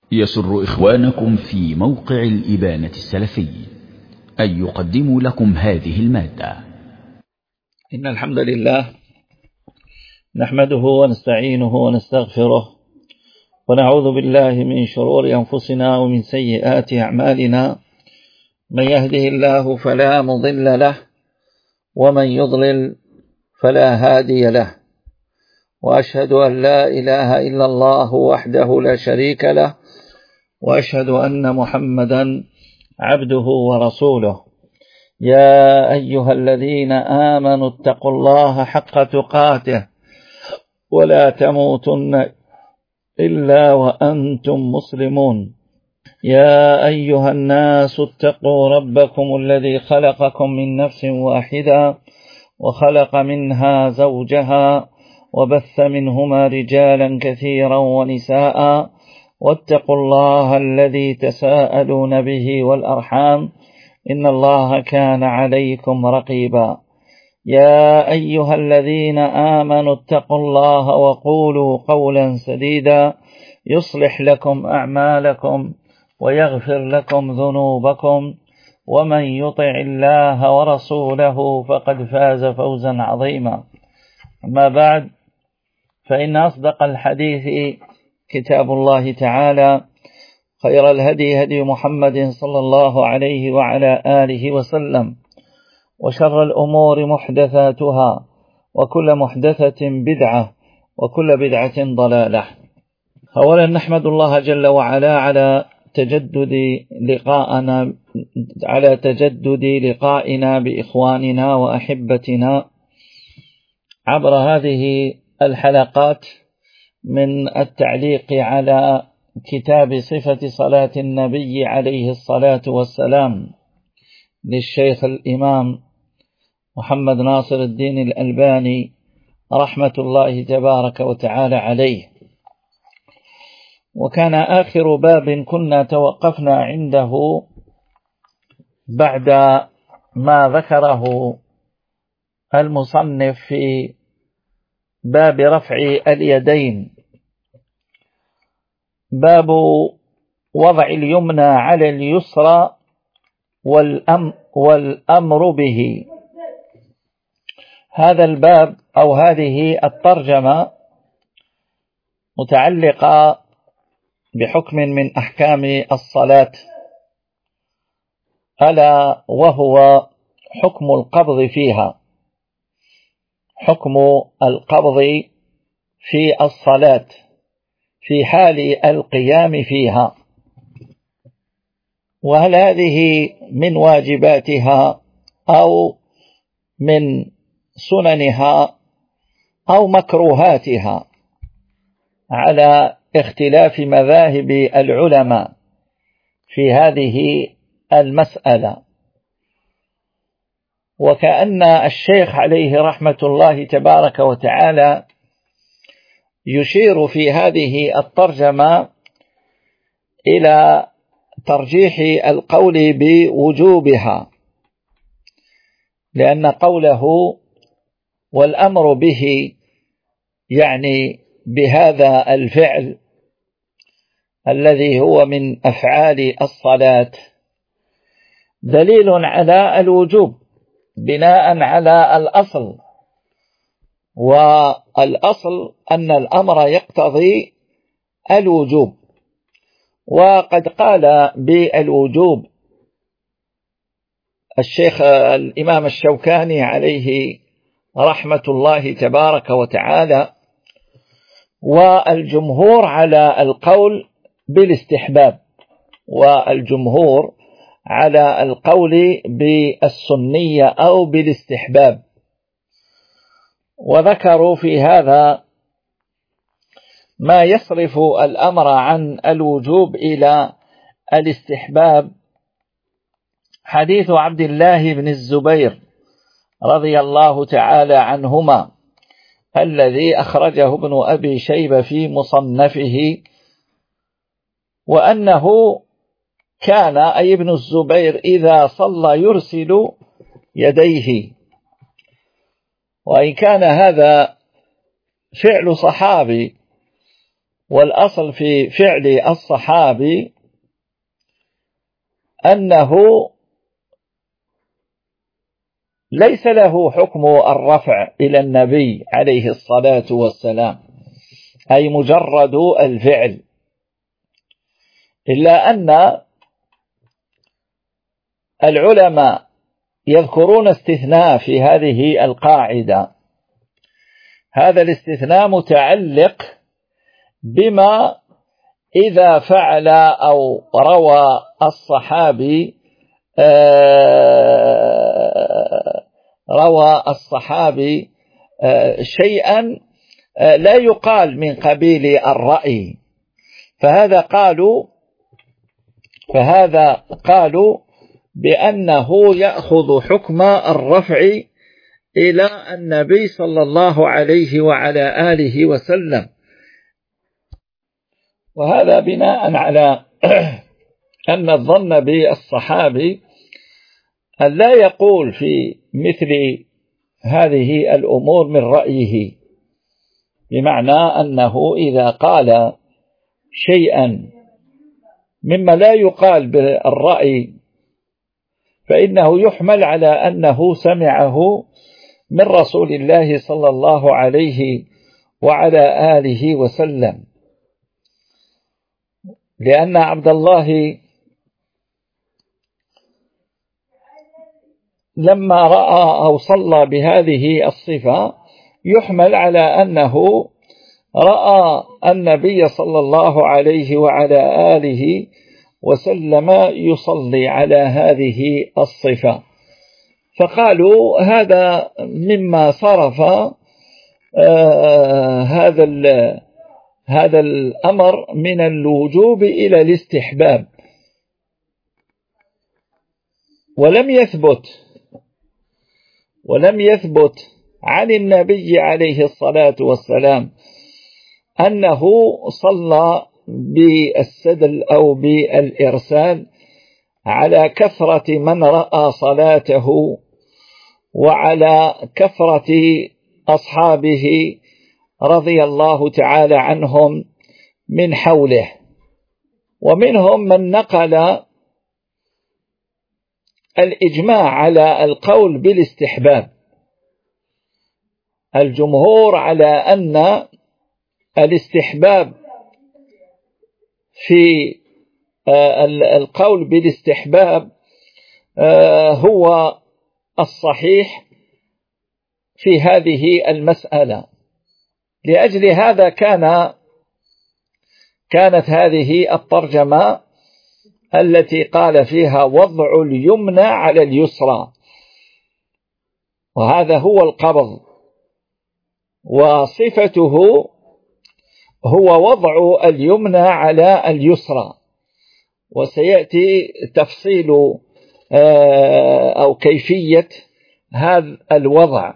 يسر إخوانكم في موقع الإبانة السلفي أن يقدموا لكم هذه المادة. إن الحمد لله نحمده ونستعينه ونستغفره ونعوذ بالله من شرور أنفسنا ومن سيئات أعمالنا. من يهده الله فلا مضل له ومن يضلل فلا هادي له، وأشهد أن لا إله إلا الله وحده لا شريك له، وأشهد أن محمدا عبده ورسوله. يا أيها الذين آمنوا اتقوا الله حق تقاته ولا تموتن إلا وأنتم مسلمون. يا أيها الناس اتقوا ربكم الذي خلقكم من نفس واحدة وخلق منها زوجها وبث منهما رجالا كثيرا ونساء، واتقوا الله الذي تساءلون به والأرحام إن الله كان عليكم رقيبا. يا أيها الذين آمنوا اتقوا الله وقولوا قولا سديدا يصلح لكم أعمالكم ويغفر لكم ذنوبكم، ومن يطع الله ورسوله فقد فاز فوزا عظيما. أما بعد، فإن أصدق الحديث كتاب الله تعالى، خير الهدي هدي محمد صلى الله عليه وعلى آله وسلم، وشر الأمور محدثاتها، وكل محدثة بدعة، وكل بدعة ضلالة. أولا نحمد الله جل وعلا على تجدد لقائنا بإخواننا وأحبتنا عبر هذه الحلقات من التعليق على كتاب صفة صلاة النبي عليه الصلاة والسلام للشيخ الإمام محمد ناصر الدين الألباني رحمة الله تبارك وتعالى عليه. وكان آخر باب كنا توقفنا عنده بعد ما ذكره المصنف في باب رفع اليدين، باب وضع اليمنى على اليسرى والأمر به. هذا الباب أو هذه الترجمة متعلقة بحكم من أحكام الصلاة، ألا وهو حكم القبض فيها، حكم القبض في الصلاة في حال القيام فيها، وهل هذه من واجباتها أو من سننها أو مكروهاتها، على اختلاف مذاهب العلماء في هذه المسألة. وكأن الشيخ عليه رحمة الله تبارك وتعالى يشير في هذه الترجمة إلى ترجيح القول بوجوبها، لأن قوله والأمر به يعني بهذا الفعل الذي هو من أفعال الصلاة دليل على الوجوب بناء على الأصل، والأصل أن الأمر يقتضي الوجوب. وقد قال بالوجوب الشيخ الإمام الشوكاني عليه رحمة الله تبارك وتعالى، والجمهور على القول بالاستحباب، والجمهور على القول بالسنية أو بالاستحباب. وذكروا في هذا ما يصرف الأمر عن الوجوب إلى الاستحباب، حديث عبد الله بن الزبير رضي الله تعالى عنهما الذي أخرجه ابن أبي شيبة في مصنفه، وأنه كان أي ابن الزبير إذا صلى يرسل يديه، وإن كان هذا فعل صحابي والأصل في فعل الصحابي أنه ليس له حكم الرفع إلى النبي عليه الصلاة والسلام، أي مجرد الفعل، إلا أن العلماء يذكرون استثناء في هذه القاعدة. هذا الاستثناء متعلق بما إذا فعل أو روى الصحابي شيئا لا يقال من قبيل الرأي، فهذا قالوا بأنه يأخذ حكم الرفع إلى النبي صلى الله عليه وعلى آله وسلم. وهذا بناء على أن الظن بالصحابي أن لا يقول في مثل هذه الأمور من رأيه، بمعنى أنه إذا قال شيئا مما لا يقال بالرأي فإنه يحمل على أنه سمعه من رسول الله صلى الله عليه وعلى آله وسلم، لأن عبد الله لما رأى أو صلى بهذه الصفة يحمل على أنه رأى النبي صلى الله عليه وعلى آله وسلم يصلي على هذه الصفة، فقالوا هذا مما صرف هذا الأمر من الوجوب إلى الاستحباب، ولم يثبت عن النبي عليه الصلاة والسلام أنه صلى بالسدل أو بالإرسال على كثرة من رأى صلاته وعلى كثرة أصحابه رضي الله تعالى عنهم من حوله. ومنهم من نقل الإجماع على القول بالاستحباب. الجمهور على أن الاستحباب في القول بالاستحباب هو الصحيح في هذه المسألة. لأجل هذا كانت هذه الترجمة التي قال فيها وضع اليمنى على اليسرى، وهذا هو القبض، وصفته هو وضع اليمنى على اليسرى، وسيأتي تفصيل أو كيفية هذا الوضع.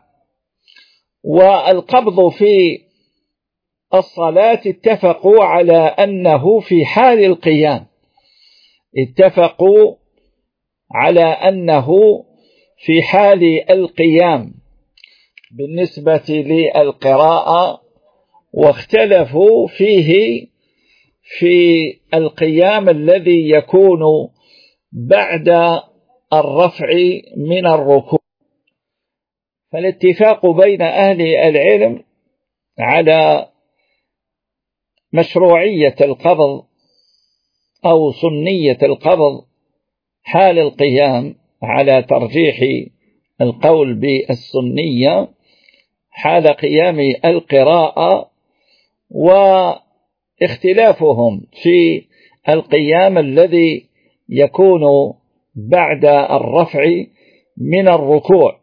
والقبض في الصلاة اتفقوا على أنه في حال القيام، اتفقوا على أنه في حال القيام بالنسبة للقراءة، واختلفوا فيه في القيام الذي يكون بعد الرفع من الركوع. فالاتفاق بين أهل العلم على مشروعية القبض أو سنية القبض حال القيام، على ترجيح القول بالسنية حال قيام القراءة، واختلافهم في القيام الذي يكون بعد الرفع من الركوع.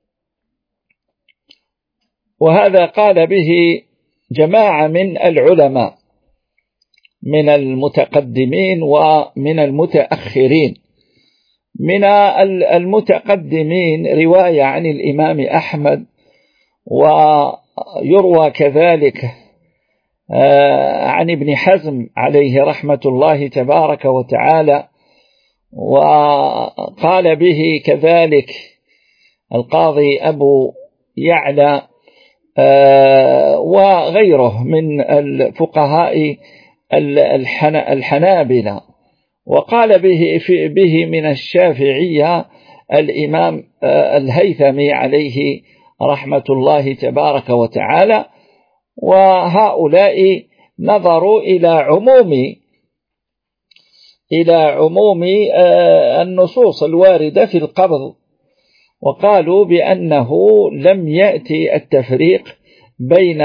وهذا قال به جماعة من العلماء من المتقدمين ومن المتأخرين. من المتقدمين رواية عن الإمام أحمد، ويروى كذلك عن ابن حزم عليه رحمة الله تبارك وتعالى، وقال به كذلك القاضي أبو يعلى وغيره من الفقهاء الحنابلة. وقال به من الشافعية الإمام الهيثمي عليه رحمة الله تبارك وتعالى. وهؤلاء نظروا إلى عموم النصوص الواردة في القبض، وقالوا بأنه لم يأتي التفريق بين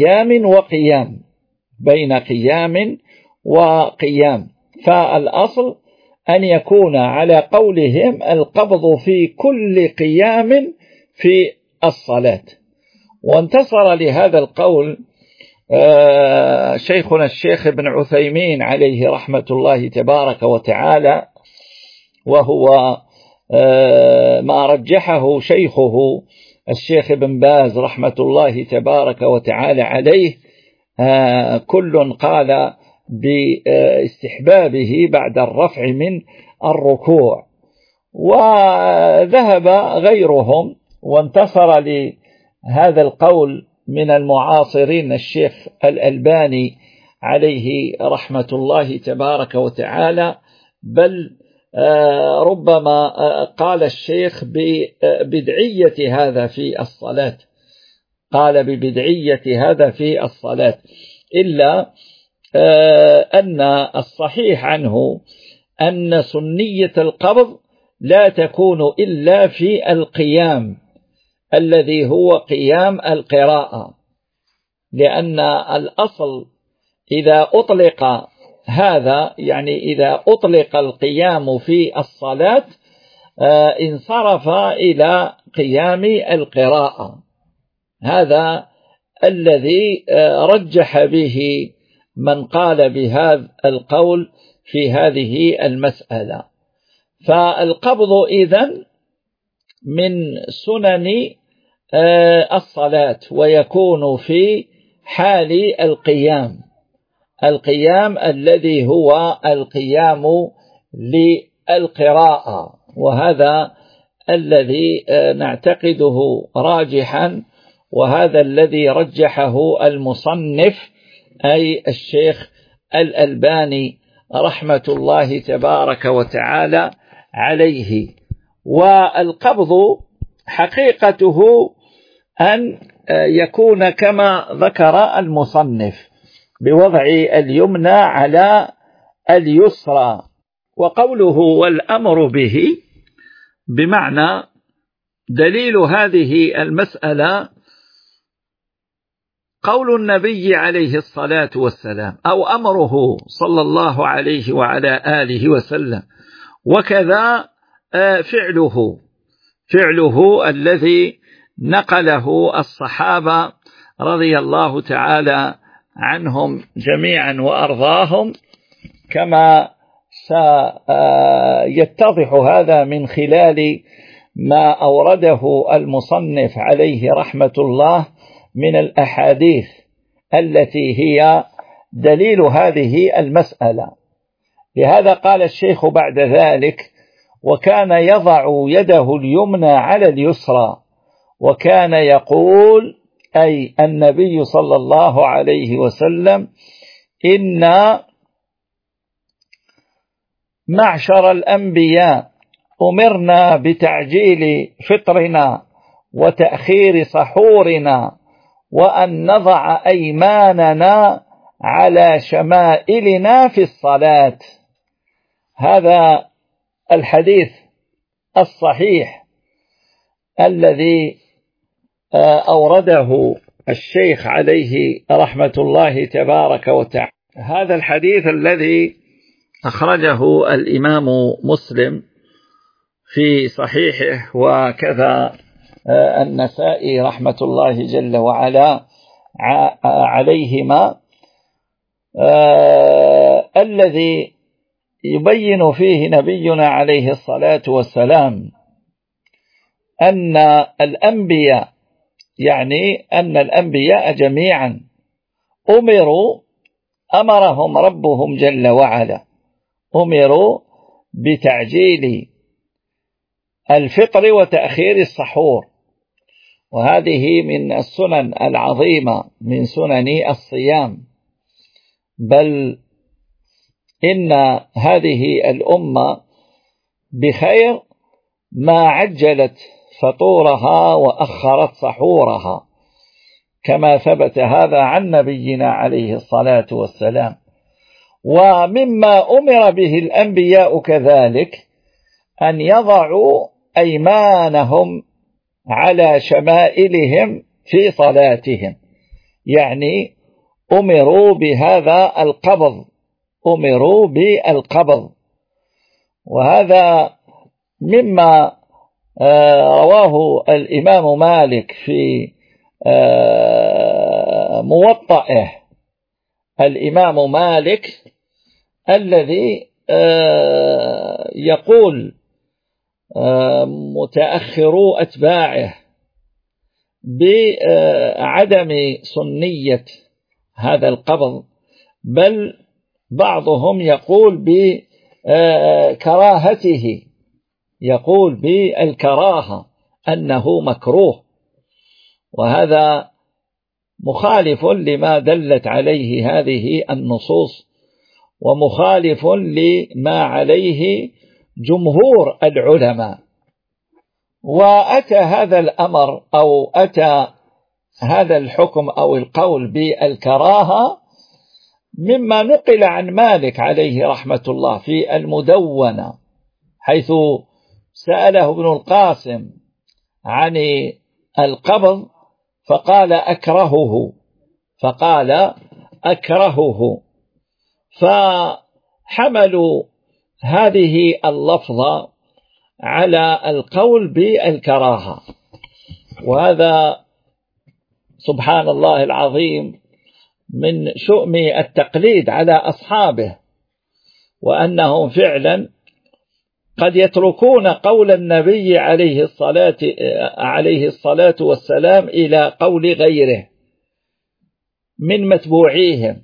قيام وقيام، فالأصل أن يكون على قولهم القبض في كل قيام في الصلاة. وانتصر لهذا القول شيخنا الشيخ ابن عثيمين عليه رحمة الله تبارك وتعالى، وهو ما رجحه شيخه الشيخ ابن باز رحمة الله تبارك وتعالى عليه. كل قال باستحبابه بعد الرفع من الركوع، وذهب غيرهم وانتصر لهذا القول من المعاصرين الشيخ الألباني عليه رحمة الله تبارك وتعالى، بل ربما قال الشيخ ببدعية هذا في الصلاة، إلا أن الصحيح عنه أن سنية القبض لا تكون إلا في القيام الذي هو قيام القراءة، لأن الأصل إذا أطلق هذا، يعني إذا أطلق القيام في الصلاة انصرف إلى قيام القراءة. هذا الذي رجح به من قال بهذا القول في هذه المسألة. فالقبض إذن من سنن الصلاة، ويكون في حال القيام الذي هو القيام للقراءة، وهذا الذي نعتقده راجحا، وهذا الذي رجحه المصنف أي الشيخ الألباني رحمة الله تبارك وتعالى عليه. والقبض حقيقته أن يكون كما ذكر المصنف بوضع اليمنى على اليسرى. وقوله والأمر به بمعنى دليل هذه المسألة قول النبي عليه الصلاة والسلام أو أمره صلى الله عليه وعلى آله وسلم، وكذا فعله الذي نقله الصحابة رضي الله تعالى عنهم جميعا وأرضاهم، كما سيتضح هذا من خلال ما أورده المصنف عليه رحمة الله من الأحاديث التي هي دليل هذه المسألة. لهذا قال الشيخ بعد ذلك: وكان يضع يده اليمنى على اليسرى، وكان يقول أي النبي صلى الله عليه وسلم: إن معشر الأنبياء أمرنا بتعجيل فطرنا وتأخير سحورنا، وأن نضع أيماننا على شمائلنا في الصلاة. هذا الحديث الصحيح الذي أورده الشيخ عليه رحمة الله تبارك وتعالى، هذا الحديث الذي أخرجه الإمام مسلم في صحيحه، وكذا النسائي رحمة الله جل وعلا عليهما، الذي يبين فيه نبينا عليه الصلاة والسلام أن الأنبياء، يعني أن الأنبياء جميعا أمرهم ربهم جل وعلا، أمروا بتعجيل الفطر وتأخير السحور، وهذه من السنن العظيمة من سنن الصيام، بل إن هذه الأمة بخير ما عجلت فطورها وأخرت سحورها، كما ثبت هذا عن نبينا عليه الصلاة والسلام. ومما أمر به الأنبياء كذلك أن يضعوا أيمانهم على شمائلهم في صلاتهم، يعني أمروا بهذا القبض، أمروا بالقبض. وهذا مما رواه الإمام مالك في موطئه، الإمام مالك الذي يقول متأخرو أتباعه بعدم سنية هذا القبض، بل بعضهم يقول بكراهته، يقول بالكراهة أنه مكروه، وهذا مخالف لما دلت عليه هذه النصوص، ومخالف لما عليه جمهور العلماء. وأتى هذا الأمر أو أتى هذا الحكم أو القول بالكراهة مما نقل عن مالك عليه رحمة الله في المدونة، حيث سأله ابن القاسم عن القبض فقال أكرهه، فحملوا هذه اللفظة على القول بالكراهة. وهذا سبحان الله العظيم من شؤم التقليد على أصحابه، وأنهم فعلا قد يتركون قول النبي عليه الصلاة والسلام إلى قول غيره من متبوعيهم،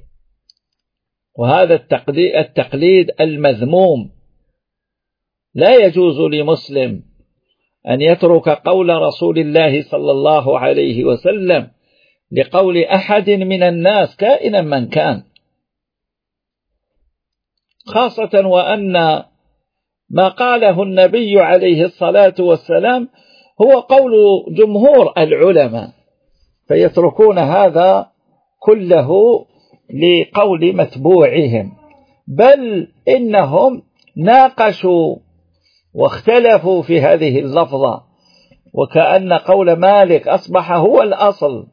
وهذا التقليد المذموم. لا يجوز لمسلم أن يترك قول رسول الله صلى الله عليه وسلم لقول أحد من الناس كائنا من كان، خاصة وأن ما قاله النبي عليه الصلاة والسلام هو قول جمهور العلماء، فيتركون هذا كله لقول متبوعهم، بل إنهم ناقشوا واختلفوا في هذه اللفظة، وكأن قول مالك أصبح هو الأصل،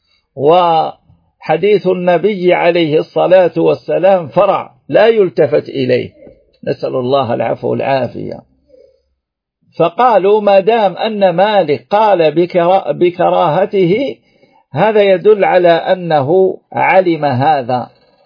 وحديث النبي عليه الصلاة والسلام فرع لا يلتفت إليه، نسأل الله العفو والعافية. فقالوا ما دام أن مالك قال بكراهته هذا يدل على أنه علم هذا،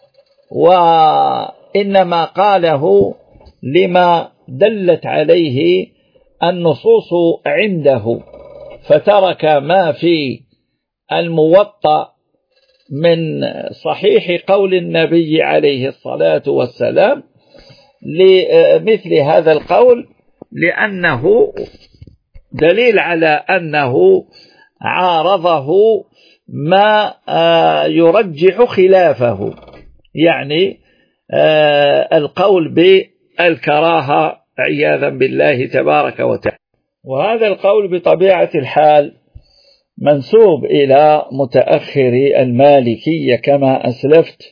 وإنما قاله لما دلت عليه النصوص عنده، فترك ما في الموطأ من صحيح قول النبي عليه الصلاة والسلام لمثل هذا القول، لأنه دليل على أنه عارضه ما يرجح خلافه، يعني القول بالكراهة عياذا بالله تبارك وتعالى. وهذا القول بطبيعة الحال منسوب إلى متأخري المالكية كما أسلفت،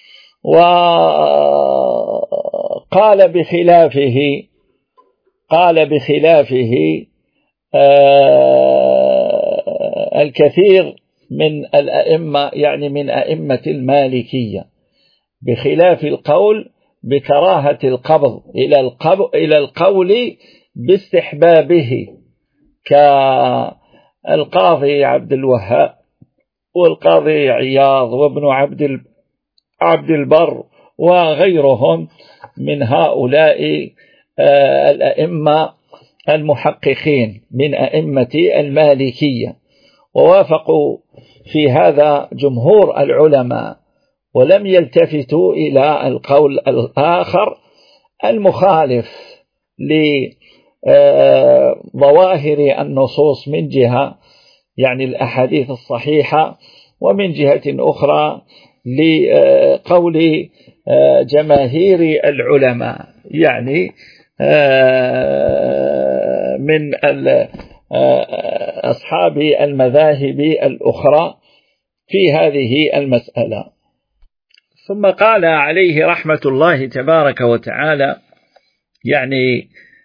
وقال بخلافه الكثير من الأئمة، يعني من أئمة المالكية، بخلاف القول بكراهة القبض إلى القول باستحبابه، كالقاضي عبد الوهاب والقاضي عياض وابن عبد البر وغيرهم من هؤلاء الأئمة المحققين من أئمة المالكية، ووافقوا في هذا جمهور العلماء، ولم يلتفتوا إلى القول الآخر المخالف لظواهر النصوص من جهة، يعني الأحاديث الصحيحة، ومن جهة أخرى لقول جماهير العلماء، يعني من أصحاب المذاهب الأخرى في هذه المسألة. ثم قال عليه رحمة الله تبارك وتعالى، يعني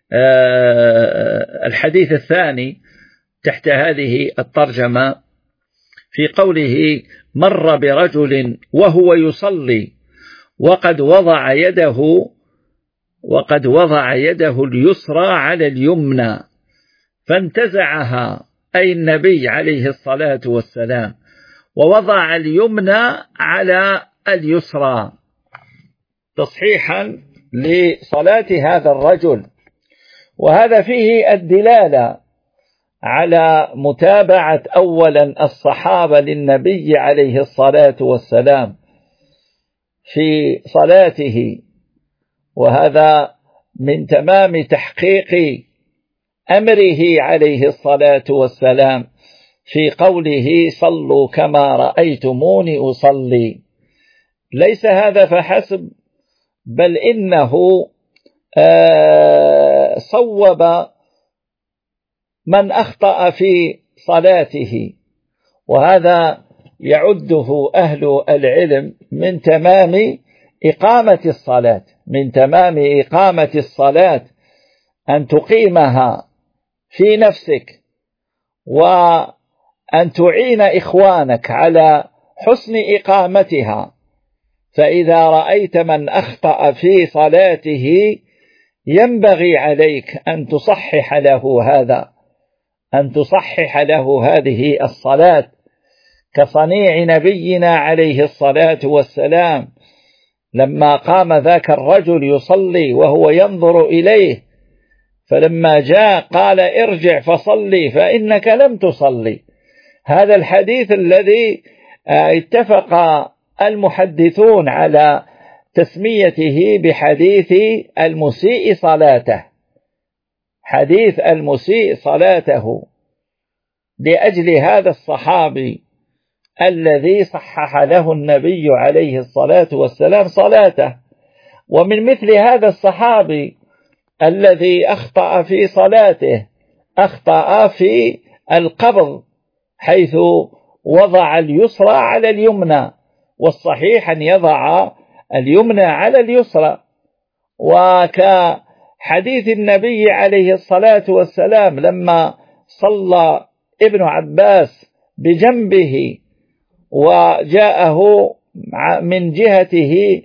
الحديث الثاني تحت هذه الترجمة في قوله: مر برجل وهو يصلي وقد وضع يده اليسرى على اليمنى فانتزعها، أي النبي عليه الصلاة والسلام، ووضع اليمنى على اليسرى، تصحيحا لصلاة هذا الرجل. وهذا فيه الدلالة على متابعة أولا الصحابة للنبي عليه الصلاة والسلام في صلاته، وهذا من تمام تحقيق أمره عليه الصلاة والسلام في قوله: صلوا كما رأيتموني أصلي. ليس هذا فحسب، بل إنه صوب من أخطأ في صلاته، وهذا يعده أهل العلم من تمام إقامة الصلاة، من تمام إقامة الصلاة أن تقيمها في نفسك، وأن تعين إخوانك على حسن إقامتها. فإذا رأيت من أخطأ في صلاته ينبغي عليك أن تصحح له هذه الصلاة، كصنيع نبينا عليه الصلاة والسلام لما قام ذاك الرجل يصلي وهو ينظر إليه، فلما جاء قال: ارجع فصلي فإنك لم تصلي. هذا الحديث الذي اتفق المحدثون على تسميته بحديث المسيء صلاته، حديث المسيء صلاته، لأجل هذا الصحابي الذي صحح له النبي عليه الصلاة والسلام صلاته. ومن مثل هذا الصحابي الذي أخطأ في صلاته، أخطأ في القبض حيث وضع اليسرى على اليمنى، والصحيح أن يضع اليمنى على اليسرى. وكحديث النبي عليه الصلاة والسلام لما صلى ابن عباس بجنبه وجاءه من جهته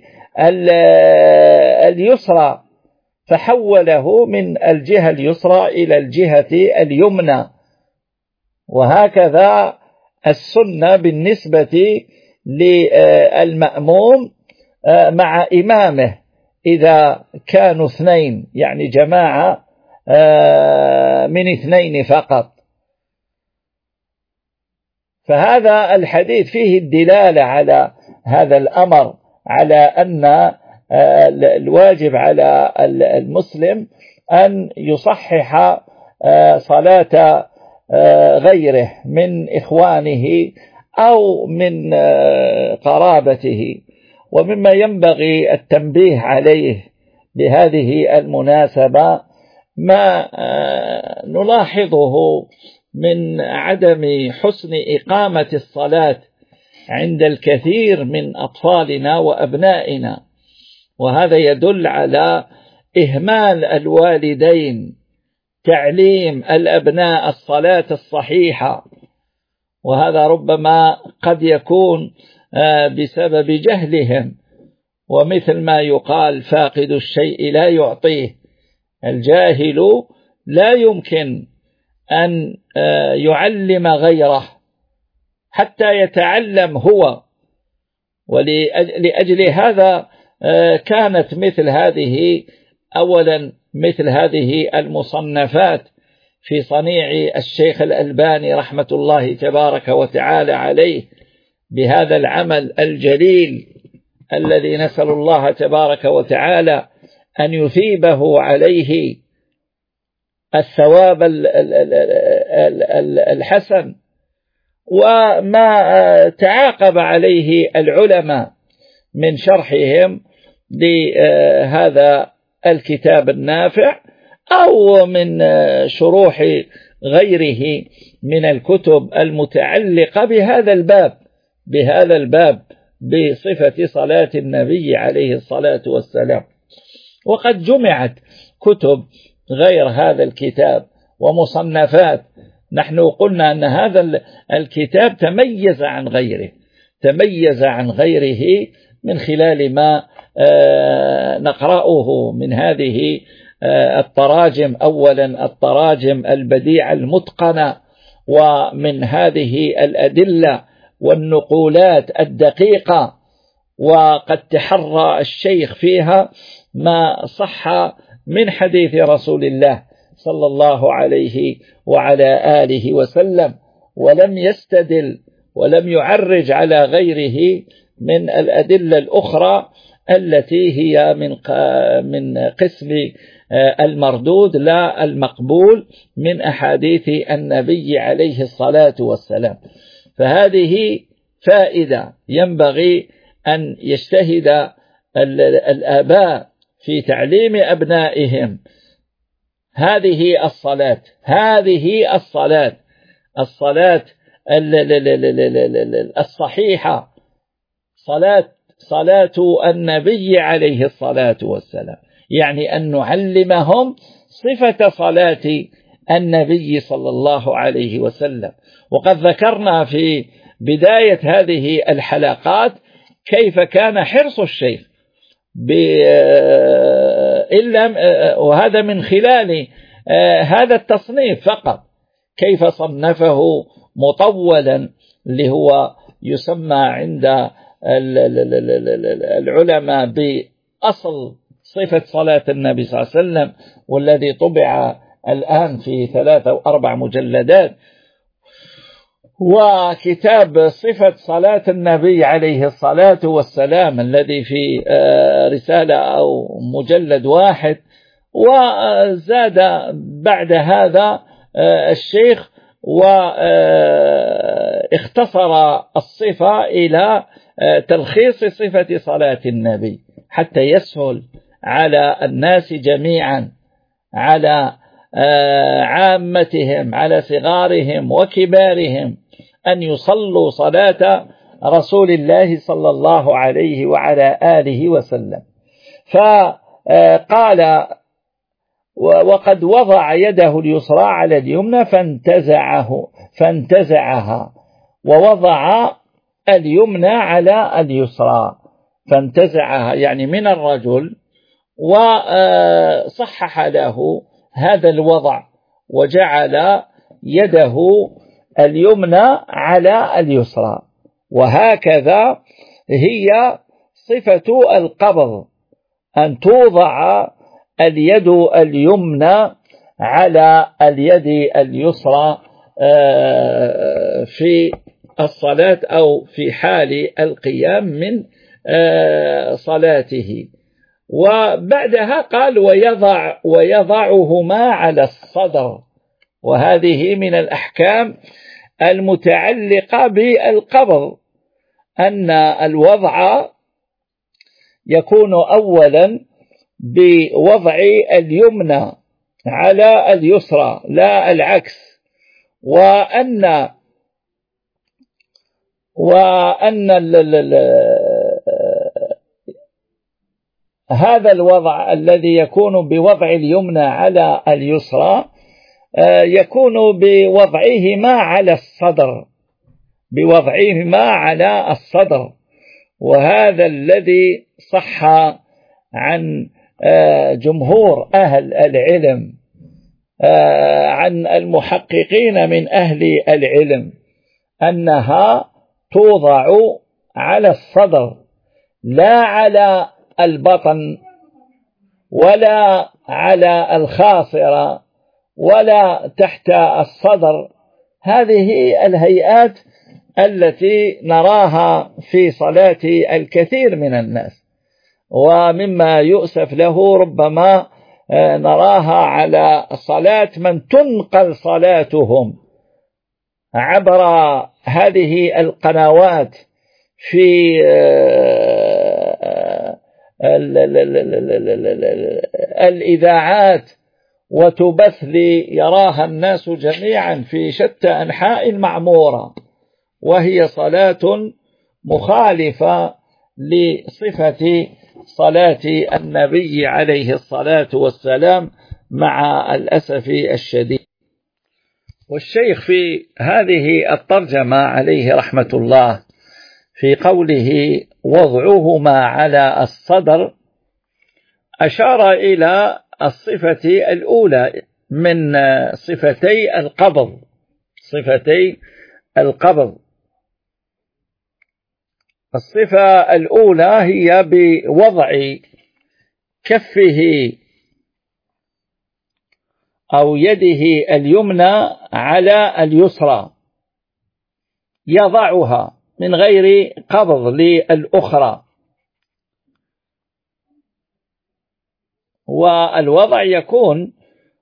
اليسرى فحوله من الجهة اليسرى إلى الجهة اليمنى. وهكذا السنة بالنسبة للمأموم مع إمامه إذا كانوا اثنين، يعني جماعة من اثنين فقط. فهذا الحديث فيه الدلالة على هذا الأمر، على أن الواجب على المسلم أن يصحح صلاة غيره من إخوانه أو من قرابته. ومما ينبغي التنبيه عليه بهذه المناسبة ما نلاحظه من عدم حسن إقامة الصلاة عند الكثير من أطفالنا وأبنائنا، وهذا يدل على إهمال الوالدين تعليم الأبناء الصلاة الصحيحة، وهذا ربما قد يكون بسبب جهلهم، ومثل ما يقال: فاقد الشيء لا يعطيه. الجاهل لا يمكن أن يعلم غيره حتى يتعلم هو. ولأجل هذا كانت مثل هذه المصنفات في صنيع الشيخ الألباني رحمة الله تبارك وتعالى عليه بهذا العمل الجليل الذي نسأل الله تبارك وتعالى أن يثيبه عليه الثواب الحسن وما تعاقب عليه العلماء من شرحهم لهذا الكتاب النافع أو من شروح غيره من الكتب المتعلقة بهذا الباب بصفة صلاة النبي عليه الصلاة والسلام. وقد جمعت كتب غير هذا الكتاب ومصنفات. نحن قلنا أن هذا الكتاب تميز عن غيره من خلال ما نقرأه من هذه التراجم. أولا التراجم البديعة المتقنة، ومن هذه الأدلة والنقولات الدقيقة، وقد تحرى الشيخ فيها ما صح من حديث رسول الله صلى الله عليه وعلى آله وسلم، ولم يستدل ولم يعرج على غيره من الأدلة الأخرى التي هي من قسم المردود لا المقبول من أحاديث النبي عليه الصلاة والسلام. فهذه فائدة ينبغي أن يجتهد الآباء في تعليم أبنائهم هذه الصلاة الصحيحة، صلاة النبي عليه الصلاة والسلام، يعني أن نعلمهم صفة صلاة النبي صلى الله عليه وسلم. وقد ذكرنا في بداية هذه الحلقات كيف كان حرص الشيخ وهذا من خلال هذا التصنيف فقط، كيف صنفه مطولا اللي هو يسمى عند العلماء بأصل صفة صلاة النبي صلى الله عليه وسلم، والذي طبع الآن في 3 أو 4 مجلدات. وكتاب صفة صلاة النبي عليه الصلاة والسلام الذي في رسالة أو مجلد واحد. وزاد بعد هذا الشيخ واختصر الصفة إلى تلخيص صفة صلاة النبي حتى يسهل على الناس جميعا، على عامتهم، على صغارهم وكبارهم، أن يصلوا صلاة رسول الله صلى الله عليه وعلى آله وسلم. فقال: وقد وضع يده اليسرى على اليمنى فانتزعها، ووضع اليمنى على اليسرى فانتزعها، يعني من الرجل، وصحح له هذا الوضع وجعل يده اليمنى على اليسرى. وهكذا هي صفة القبض، أن توضع اليد اليمنى على اليد اليسرى في الصلاة أو في حال القيام من صلاته. وبعدها قال: ويضعهما على الصدر. وهذه من الأحكام المتعلقة بالقبض، أن الوضع يكون أولا بوضع اليمنى على اليسرى لا العكس، وأن هذا الوضع الذي يكون بوضع اليمنى على اليسرى يكون بوضعهما على الصدر، وهذا الذي صح عن جمهور أهل العلم، عن المحققين من أهل العلم، أنها توضع على الصدر لا على البطن ولا على الخاصرة ولا تحت الصدر. هذه الهيئات التي نراها في صلاة الكثير من الناس، ومما يؤسف له ربما نراها على صلاة من تنقل صلاتهم عبر هذه القنوات في الإذاعات وتبث ليراها الناس جميعا في شتى أنحاء المعمورة، وهي صلاة مخالفة لصفة صلاة النبي عليه الصلاة والسلام مع الأسف الشديد. والشيخ في هذه الترجمة عليه رحمة الله في قوله وضعهما على الصدر أشار إلى الصفة الأولى من صفتي القبض. الصفة الأولى هي بوضع كفه أو يده اليمنى على اليسرى، يضعها من غير قبض للأخرى، والوضع يكون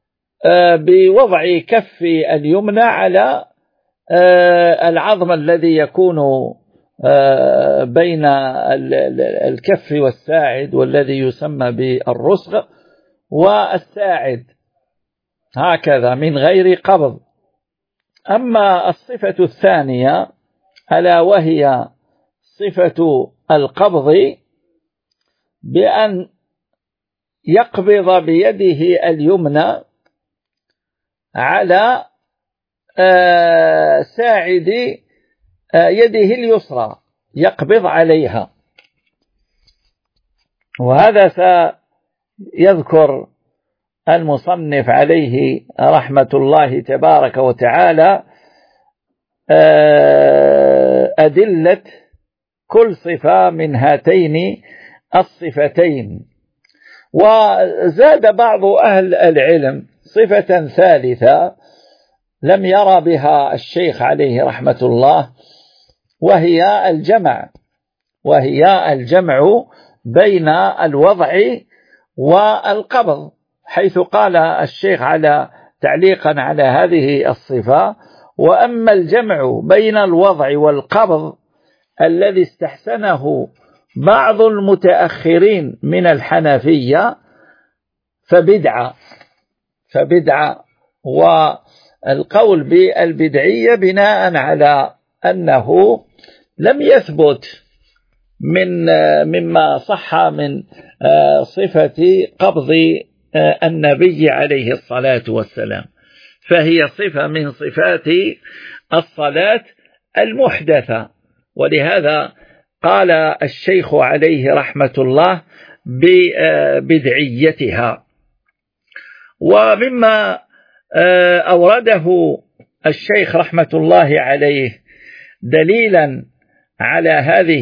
بوضع كف اليمنى على العظم الذي يكون بين الكف والساعد والذي يسمى بالرسغ والساعد، هكذا من غير قبض. أما الصفة الثانية ألا وهي صفة القبض بأن يقبض بيده اليمنى على ساعد يده اليسرى، يقبض عليها. وهذا سيذكر المصنف عليه رحمة الله تبارك وتعالى أدلة كل صفة من هاتين الصفتين. وزاد بعض أهل العلم صفة ثالثة لم يرى بها الشيخ عليه رحمة الله، وهي الجمع بين الوضع والقبض، حيث قال الشيخ على تعليقا على هذه الصفة: وأما الجمع بين الوضع والقبض الذي استحسنه بعض المتأخرين من الحنفية فبدعة. والقول بالبدعية بناء على أنه لم يثبت مما صح من صفة قبض النبي عليه الصلاة والسلام، فهي صفة من صفات الصلاة المحدثة، ولهذا قال الشيخ عليه رحمة الله ببدعيتها. ومما أورده الشيخ رحمة الله عليه دليلا على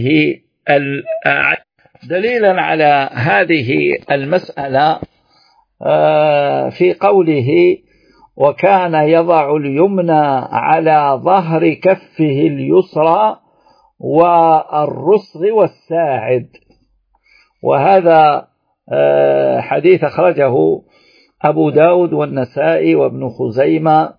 هذه المسألة في قوله: وكان يضع اليمنى على ظهر كفه اليسرى والرسغ والساعد. وهذا حديث أخرجه أبو داود والنسائي وابن خزيمة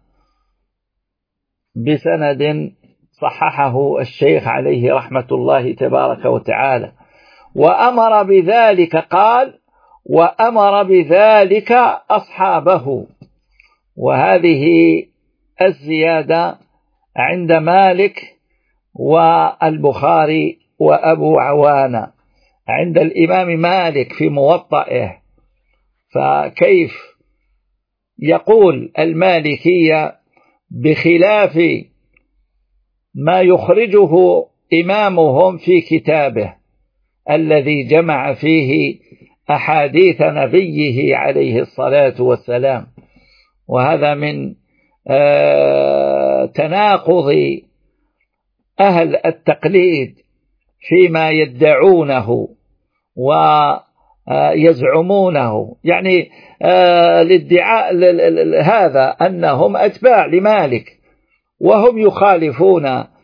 بسند صححه الشيخ عليه رحمة الله تبارك وتعالى. وأمر بذلك، قال: وأمر بذلك أصحابه. وهذه الزيادة عند مالك والبخاري وأبو عوانة. عند الإمام مالك في موطئه، فكيف يقول المالكية بخلاف ما يخرجه إمامهم في كتابه الذي جمع فيه أحاديث نبيه عليه الصلاة والسلام؟ وهذا من تناقض أهل التقليد فيما يدعونه ويزعمونه، يعني الادعاء هذا أنهم أتباع لمالك، وهم يخالفون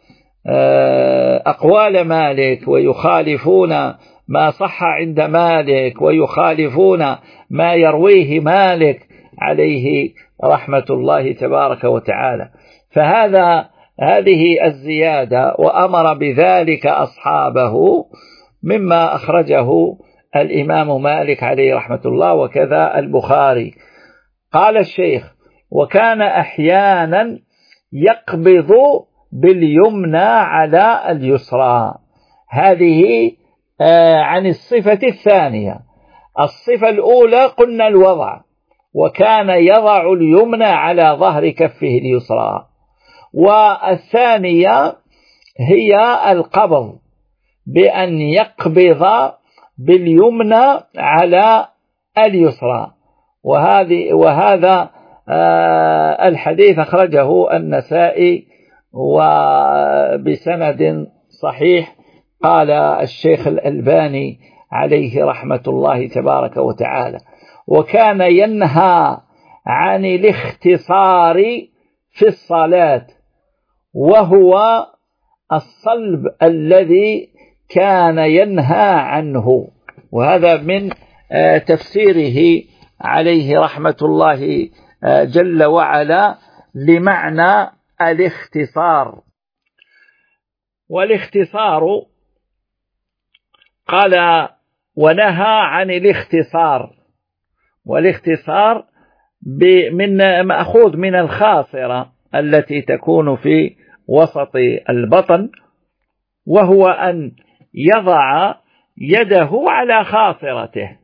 أقوال مالك، ويخالفون ما صح عند مالك، ويخالفون ما يرويه مالك عليه رحمة الله تبارك وتعالى. فهذا هذه الزيادة وأمر بذلك أصحابه، مما أخرجه الإمام مالك عليه رحمة الله وكذا البخاري. قال الشيخ: وكان أحيانا يقبض باليمنى على اليسرى. هذه عن الصفة الثانية. الصفة الأولى قلنا الوضع، وكان يضع اليمنى على ظهر كفه اليسرى، والثانية هي القبض بأن يقبض باليمنى على اليسرى. وهذا الحديث أخرجه النسائي وبسند صحيح. قال الشيخ الألباني عليه رحمة الله تبارك وتعالى: وكان ينهى عن الاختصار في الصلاة، وهو الصلب الذي كان ينهى عنه. وهذا من تفسيره عليه رحمة الله جل وعلا لمعنى الاختصار. والاختصار قال: ونهى عن الاختصار. والاختصار مأخوذ من الخاصرة التي تكون في وسط البطن، وهو أن يضع يده على خاصرته.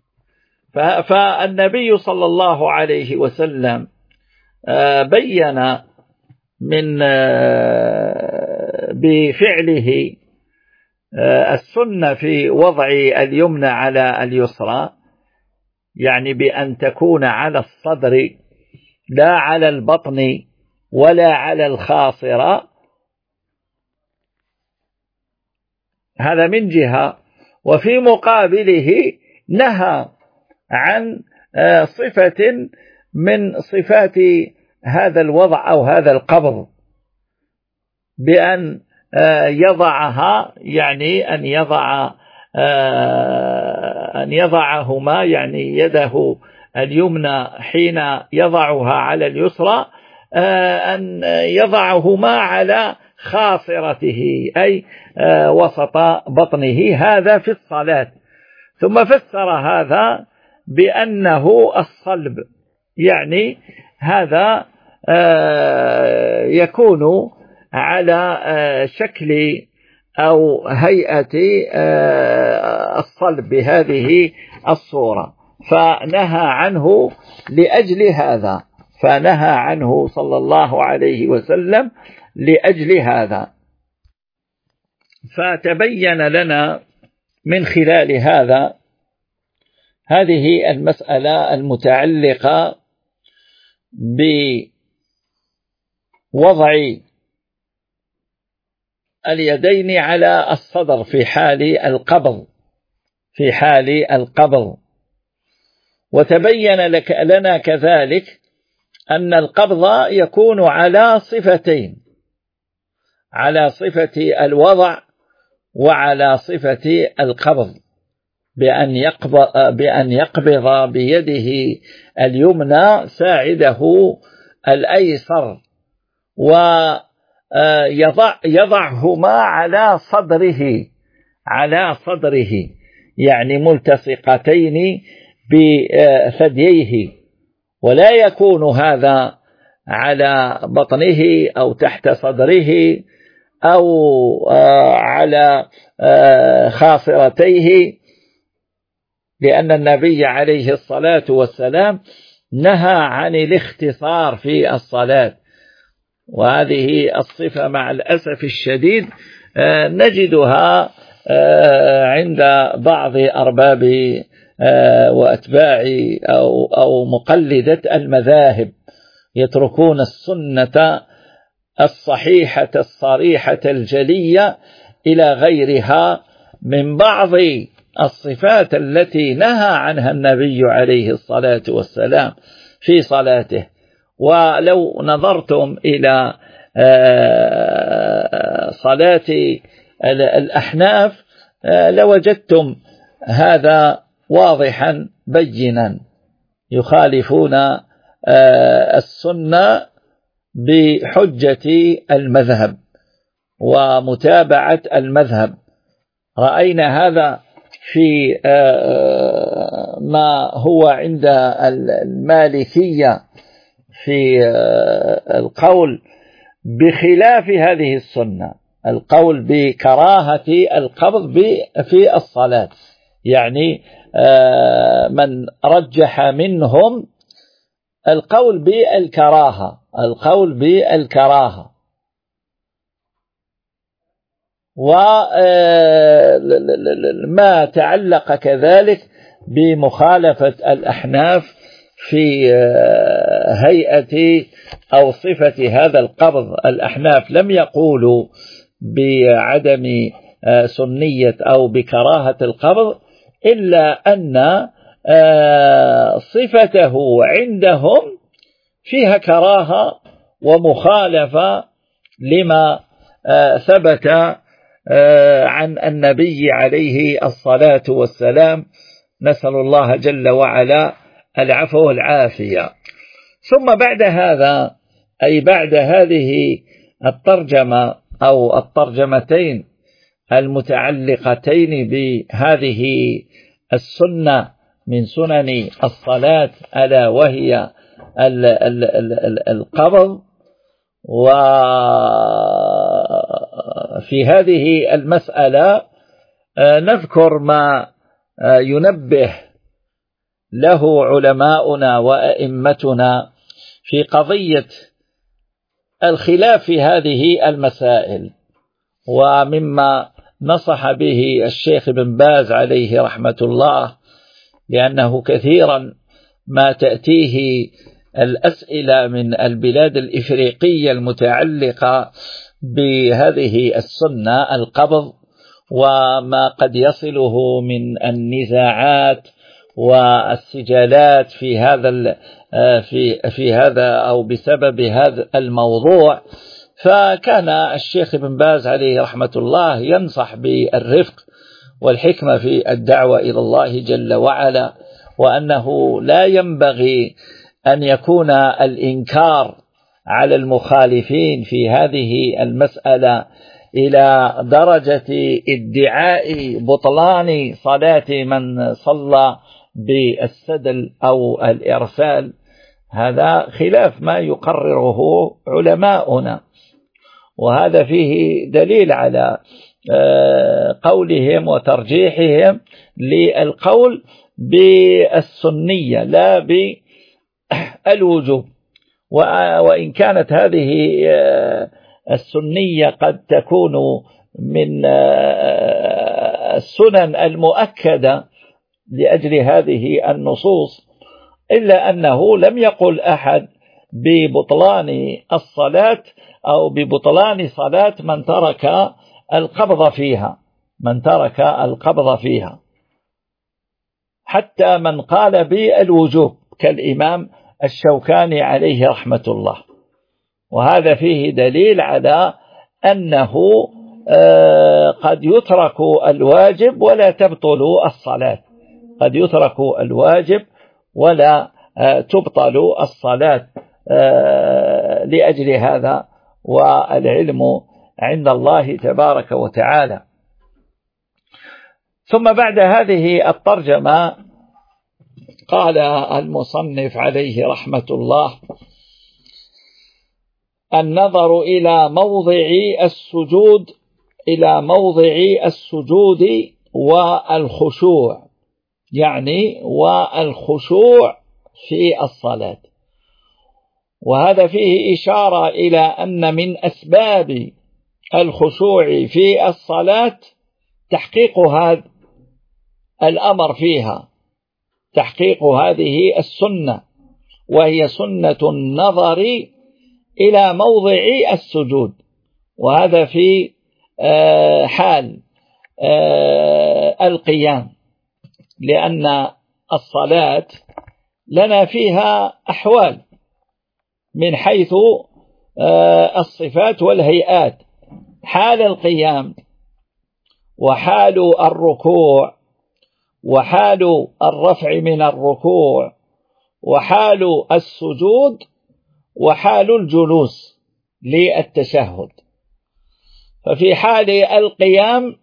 فالنبي صلى الله عليه وسلم بين من بفعله السنة في وضع اليمنى على اليسرى، يعني بأن تكون على الصدر لا على البطن ولا على الخاصرة. هذا من جهة. وفي مقابله نهى عن صفة من صفات هذا الوضع أو هذا القبض، بأن يضعها، يعني أن يضعهما، يعني يده اليمنى حين يضعها على اليسرى أن يضعهما على خاصرته، أي وسط بطنه. هذا في الصلاة. ثم فسر هذا بأنه الصلب، يعني هذا يكون على شكل أو هيئة الصلب بهذه الصورة، فنهى عنه لأجل هذا، فنهى عنه صلى الله عليه وسلم لأجل هذا. فتبين لنا من خلال هذا هذه المسألة المتعلقة بوضع اليدين على الصدر في حال القبض. وتبين لنا كذلك أن القبض يكون على صفتين: على صفة الوضع وعلى صفة القبض، بأن يقبض بيده اليمنى ساعده الأيسر ويضعهما على صدره، يعني ملتصقتين بثدييه، ولا يكون هذا على بطنه أو تحت صدره أو على خاصرتيه، لأن النبي عليه الصلاة والسلام نهى عن الاختصار في الصلاة. وهذه الصفة مع الأسف الشديد نجدها عند بعض أرباب وأتباع أو مقلدة المذاهب، يتركون السنة الصحيحة الصريحة الجلية إلى غيرها من بعض الصفات التي نهى عنها النبي عليه الصلاة والسلام في صلاته. ولو نظرتم إلى صلاة الأحناف لوجدتم هذا واضحا بينا، يخالفون السنة بحجة المذهب ومتابعة المذهب. رأينا هذا في ما هو عند المالكية في القول بخلاف هذه السنة، القول بكراهة القبض في الصلاة، يعني من رجح منهم القول بالكراهة وما تعلق كذلك بمخالفة الأحناف في هيئة أو صفة هذا القبض. الأحناف لم يقولوا بعدم سنية أو بكراهة القبض، إلا أن صفته عندهم فيها كراهة ومخالفة لما ثبت عن النبي عليه الصلاة والسلام، نسأل الله جل وعلا العفو والعافية. ثم بعد هذا، أي بعد هذه الترجمة أو الترجمتين المتعلقتين بهذه السنة من سنن الصلاة، ألا وهي القبض، وفي هذه المسألة نذكر ما ينبه له علماؤنا وأئمتنا في قضية الخلاف في هذه المسائل. ومما نصح به الشيخ بن باز عليه رحمة الله، لأنه كثيرا ما تأتيه الأسئلة من البلاد الإفريقية المتعلقة بهذه السنة القبض، وما قد يصله من النزاعات والسجالات في هذا أو بسبب هذا الموضوع. فكان الشيخ بن باز عليه رحمة الله ينصح بالرفق والحكمة في الدعوة إلى الله جل وعلا، وأنه لا ينبغي أن يكون الإنكار على المخالفين في هذه المسألة إلى درجة ادعاء بطلان صلاة من صلى بالسدل أو الإرسال. هذا خلاف ما يقرره علماؤنا، وهذا فيه دليل على قولهم وترجيحهم للقول بالسنية لا بالوجوب. وإن كانت هذه السنية قد تكون من السنن المؤكدة لأجل هذه النصوص، إلا أنه لم يقل أحد ببطلان الصلاة أو ببطلان صلاة من ترك القبض فيها، حتى من قال بالوجوب كالإمام الشوكاني عليه رحمة الله. وهذا فيه دليل على أنه قد يترك الواجب ولا تبطل الصلاة، قد يترك الواجب ولا تبطل الصلاة لأجل هذا، والعلم عند الله تبارك وتعالى. ثم بعد هذه الترجمة قال المصنف عليه رحمة الله: النظر إلى موضع السجود والخشوع، يعني والخشوع في الصلاة. وهذا فيه إشارة إلى أن من أسباب الخشوع في الصلاة تحقيق هذا الأمر فيها، تحقيق هذه السنة، وهي سنة النظر إلى موضع السجود. وهذا في حال القيام، لأن الصلاة لنا فيها أحوال من حيث الصفات والهيئات: حال القيام، وحال الركوع، وحال الرفع من الركوع، وحال السجود، وحال الجلوس للتشهد. ففي حال القيام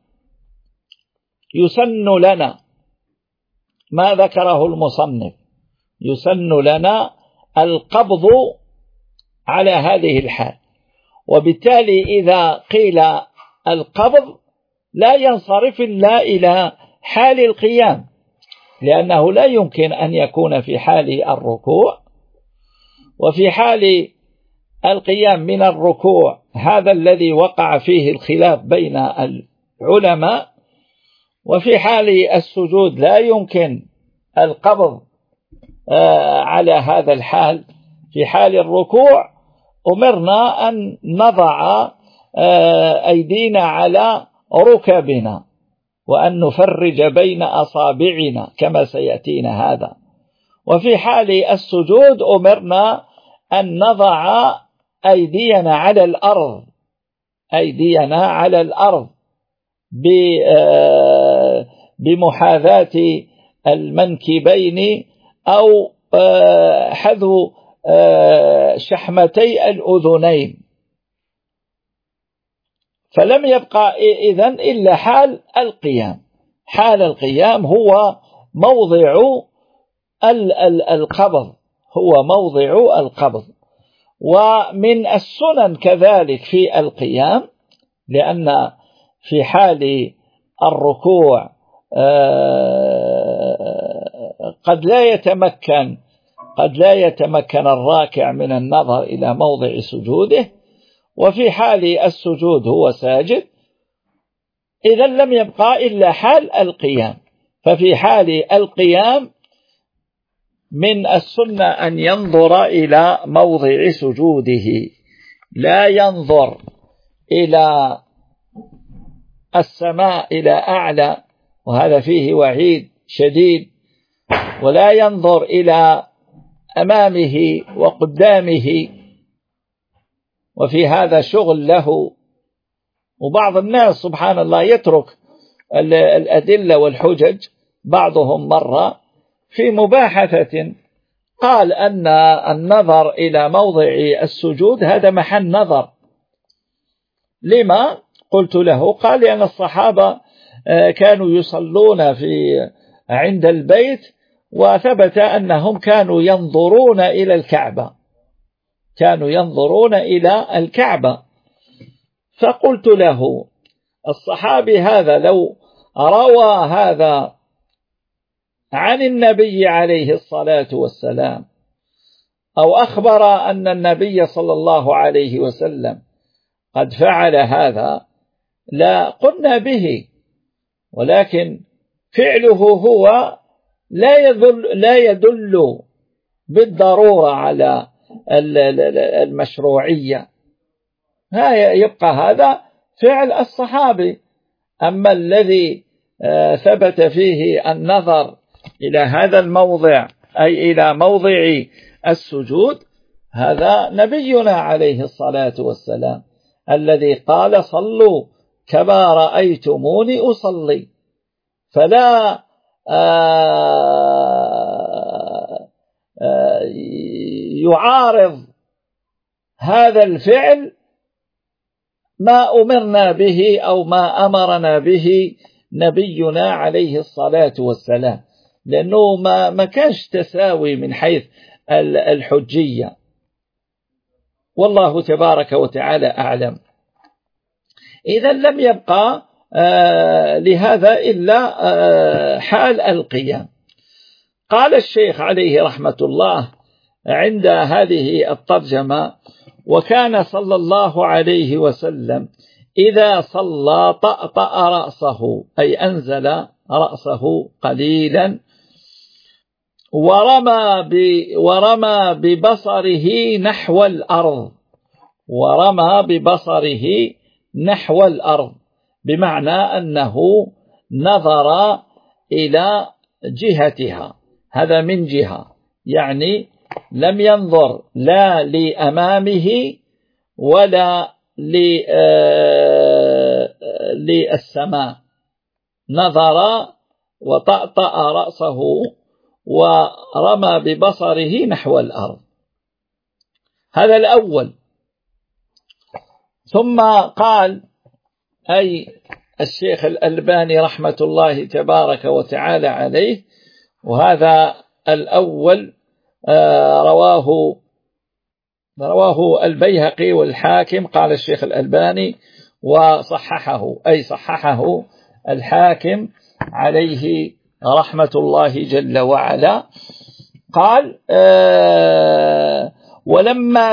يسن لنا ما ذكره المصنف، يسن لنا القبض على هذه الحال، وبالتالي إذا قيل القبض لا ينصرف إلا إلى حال القيام، لأنه لا يمكن أن يكون في حال الركوع. وفي حال القيام من الركوع هذا الذي وقع فيه الخلاف بين العلماء. وفي حال السجود لا يمكن القبض على هذا الحال. في حال الركوع أمرنا أن نضع أيدينا على ركبنا وأن نفرج بين أصابعنا كما سيأتينا هذا. وفي حال السجود أمرنا أن نضع أيدينا على الأرض، أيدينا على الأرض بمحاذاة المنكبين أو حذو شحمتي الأذنين. فلم يبقى إذن إلا حال القيام. حال القيام هو موضع القبض، هو موضع القبض. ومن السنن كذلك في القيام، لأن في حال الركوع قد لا يتمكن الراكع من النظر إلى موضع سجوده، وفي حال السجود هو ساجد. إذا لم يبقى إلا حال القيام. ففي حال القيام من السنة أن ينظر إلى موضع سجوده، لا ينظر إلى السماء إلى أعلى، وهذا فيه وعيد شديد، ولا ينظر إلى أمامه وقدامه، وفي هذا شغل له. وبعض الناس سبحان الله يترك الأدلة والحجج. بعضهم مرة في مباحثة قال أن النظر إلى موضع السجود هذا محل نظر. لما؟ قلت له، قال لأن الصحابة كانوا يصلون عند البيت، وثبت أنهم كانوا ينظرون إلى الكعبة، كانوا ينظرون إلى الكعبة. فقلت له الصحابي هذا لو روى هذا عن النبي عليه الصلاة والسلام أو أخبر أن النبي صلى الله عليه وسلم قد فعل هذا لا قلنا به، ولكن فعله هو لا يدل بالضرورة على المشروعية. يبقى هذا فعل الصحابي. أما الذي ثبت فيه النظر إلى هذا الموضع أي إلى موضع السجود، هذا نبينا عليه الصلاة والسلام الذي قال صلوا كما رأيتموني أصلي. فلا يعارض هذا الفعل ما أمرنا به أو ما أمرنا به نبينا عليه الصلاة والسلام، لأنه ما كانش تساوي من حيث الحجية. والله تبارك وتعالى أعلم. إذا لم يبقى لهذا إلا حال القيام. قال الشيخ عليه رحمة الله عند هذه الترجمة: وكان صلى الله عليه وسلم إذا صلى طأطأ رأسه، أي أنزل رأسه قليلا، ورمى ببصره نحو الأرض، ورمى ببصره نحو الأرض، بمعنى أنه نظر إلى جهتها. هذا من جهة، يعني لم ينظر لا لأمامه ولا للسماء، نظر وطأطأ رأسه ورمى ببصره نحو الأرض. هذا الأول. ثم قال أي الشيخ الألباني رحمة الله تبارك وتعالى عليه، وهذا الأول رواه البيهقي والحاكم، قال الشيخ الألباني وصححه، أي صححه الحاكم عليه رحمة الله جل وعلا. قال ولما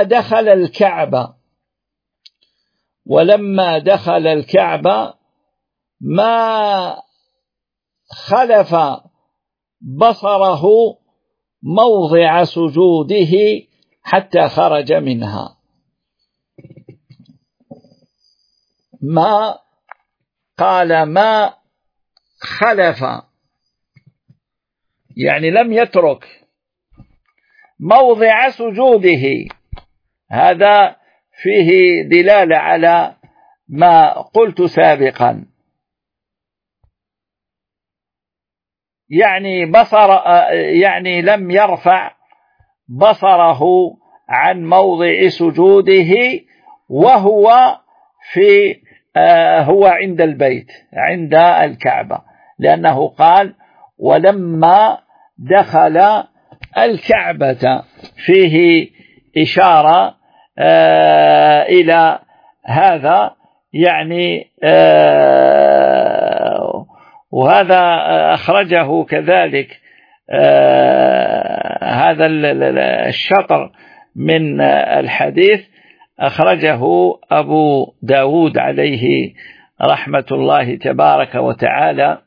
دخل الكعبة ما خلف بصره موضع سجوده حتى خرج منها. ما قال ما خلف، يعني لم يترك موضع سجوده، هذا فيه دلالة على ما قلت سابقا، يعني لم يرفع بصره عن موضع سجوده وهو هو عند البيت، عند الكعبة، لأنه قال ولما دخل الكعبة، فيه إشارة إلى هذا، يعني وهذا أخرجه كذلك هذا الشطر من الحديث أخرجه أبو داود عليه رحمة الله تبارك وتعالى،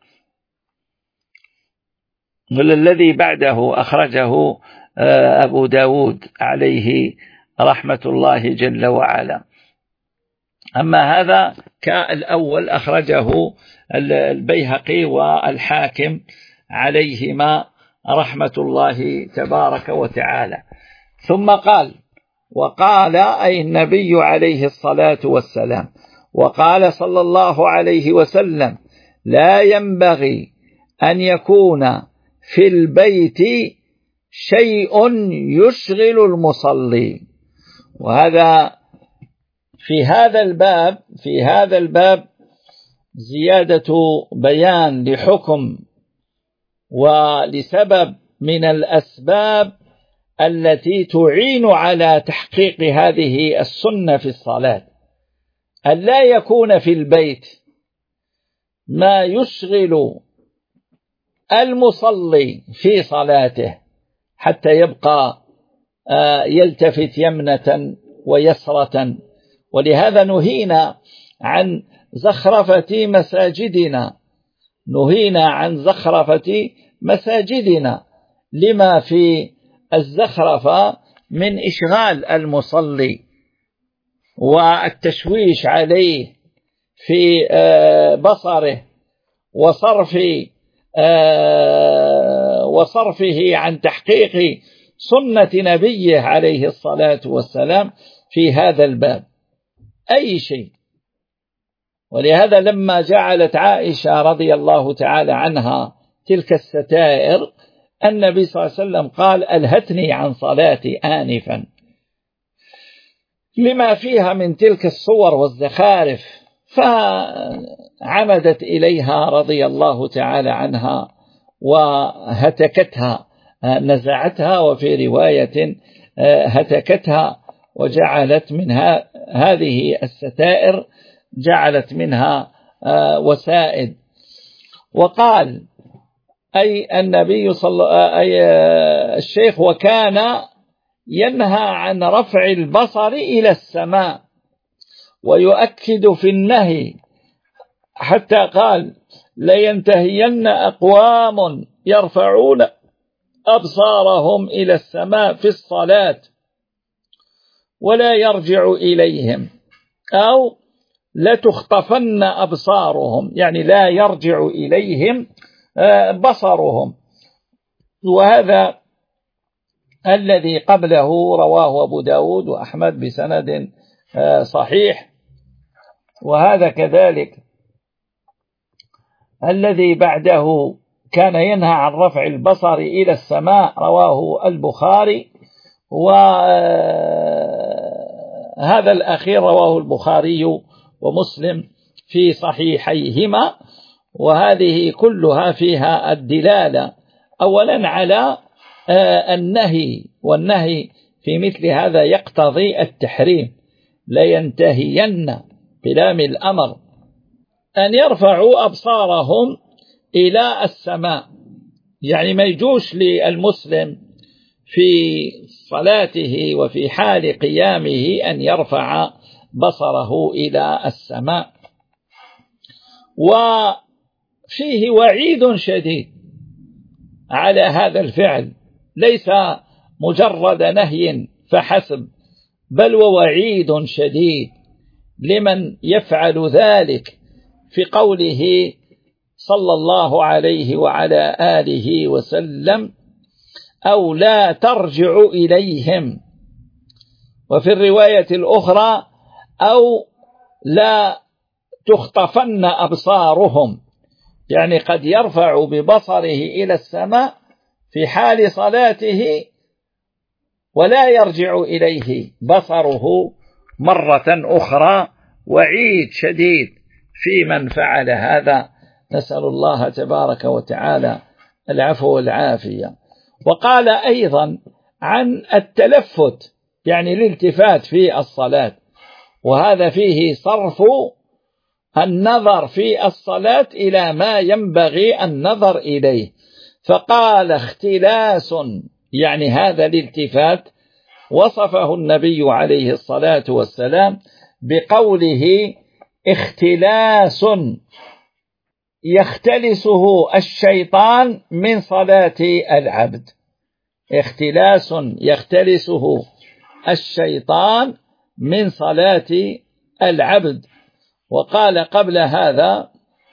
والذي بعده أخرجه أبو داود عليه رحمة الله جل وعلا. أما هذا كالأول أخرجه البيهقي والحاكم عليهما رحمة الله تبارك وتعالى. ثم وقال أي النبي عليه الصلاة والسلام، وقال صلى الله عليه وسلم لا ينبغي أن يكون في البيت شيء يشغل المصلي. وهذا في هذا الباب زيادة بيان لحكم ولسبب من الأسباب التي تعين على تحقيق هذه السنة في الصلاة، أن لا يكون في البيت ما يشغل المصلي في صلاته حتى يبقى يلتفت يمنة ويسرة. ولهذا نهينا عن زخرفة مساجدنا لما في الزخرفة من إشغال المصلي والتشويش عليه في بصره وصرفه عن تحقيق سنة نبيه عليه الصلاة والسلام في هذا الباب أي شيء. ولهذا لما جعلت عائشة رضي الله تعالى عنها تلك الستائر، النبي صلى الله عليه وسلم قال ألهتني عن صلاتي آنفا، لما فيها من تلك الصور والزخارف، فعمدت إليها رضي الله تعالى عنها وهتكتها، نزعتها، وفي رواية هتكتها، وجعلت منها هذه الستائر جعلت منها وسائد. وقال أي النبي الشيخ وكان ينهى عن رفع البصر إلى السماء، ويؤكد في النهي حتى قال لينتهين أقوام يرفعون أبصارهم إلى السماء في الصلاة ولا يرجع إليهم، أو لتخطفن أبصارهم، يعني لا يرجع إليهم بصرهم. وهذا الذي قبله رواه أبو داود وأحمد بسند صحيح. وهذا كذلك الذي بعده كان ينهى عن رفع البصر إلى السماء، رواه البخاري. هذا الأخير رواه البخاري ومسلم في صحيحيهما، وهذه كلها فيها الدلالة أولا على النهي، والنهي في مثل هذا يقتضي التحريم. لينتهين بلام الأمر أن يرفعوا أبصارهم إلى السماء، يعني ما يجوش للمسلم في صلاته وفي حال قيامه أن يرفع بصره إلى السماء. وفيه وعيد شديد على هذا الفعل، ليس مجرد نهي فحسب، بل ووعيد شديد لمن يفعل ذلك، في قوله صلى الله عليه وعلى آله وسلم: أو لا ترجع إليهم. وفي الرواية الأخرى: أو لا تخطفن أبصارهم، يعني قد يرفع ببصره إلى السماء في حال صلاته ولا يرجع إليه بصره مرة أخرى. وعيد شديد في من فعل هذا، نسأل الله تبارك وتعالى العفو والعافية. وقال أيضا عن التلفت، يعني الالتفات في الصلاة، وهذا فيه صرف النظر في الصلاة إلى ما ينبغي النظر إليه، فقال اختلاس، يعني هذا الالتفات وصفه النبي عليه الصلاة والسلام بقوله: اختلاس يختلسه الشيطان من صلاة العبد. اختلاس يختلسه الشيطان من صلاة العبد. وقال قبل هذا: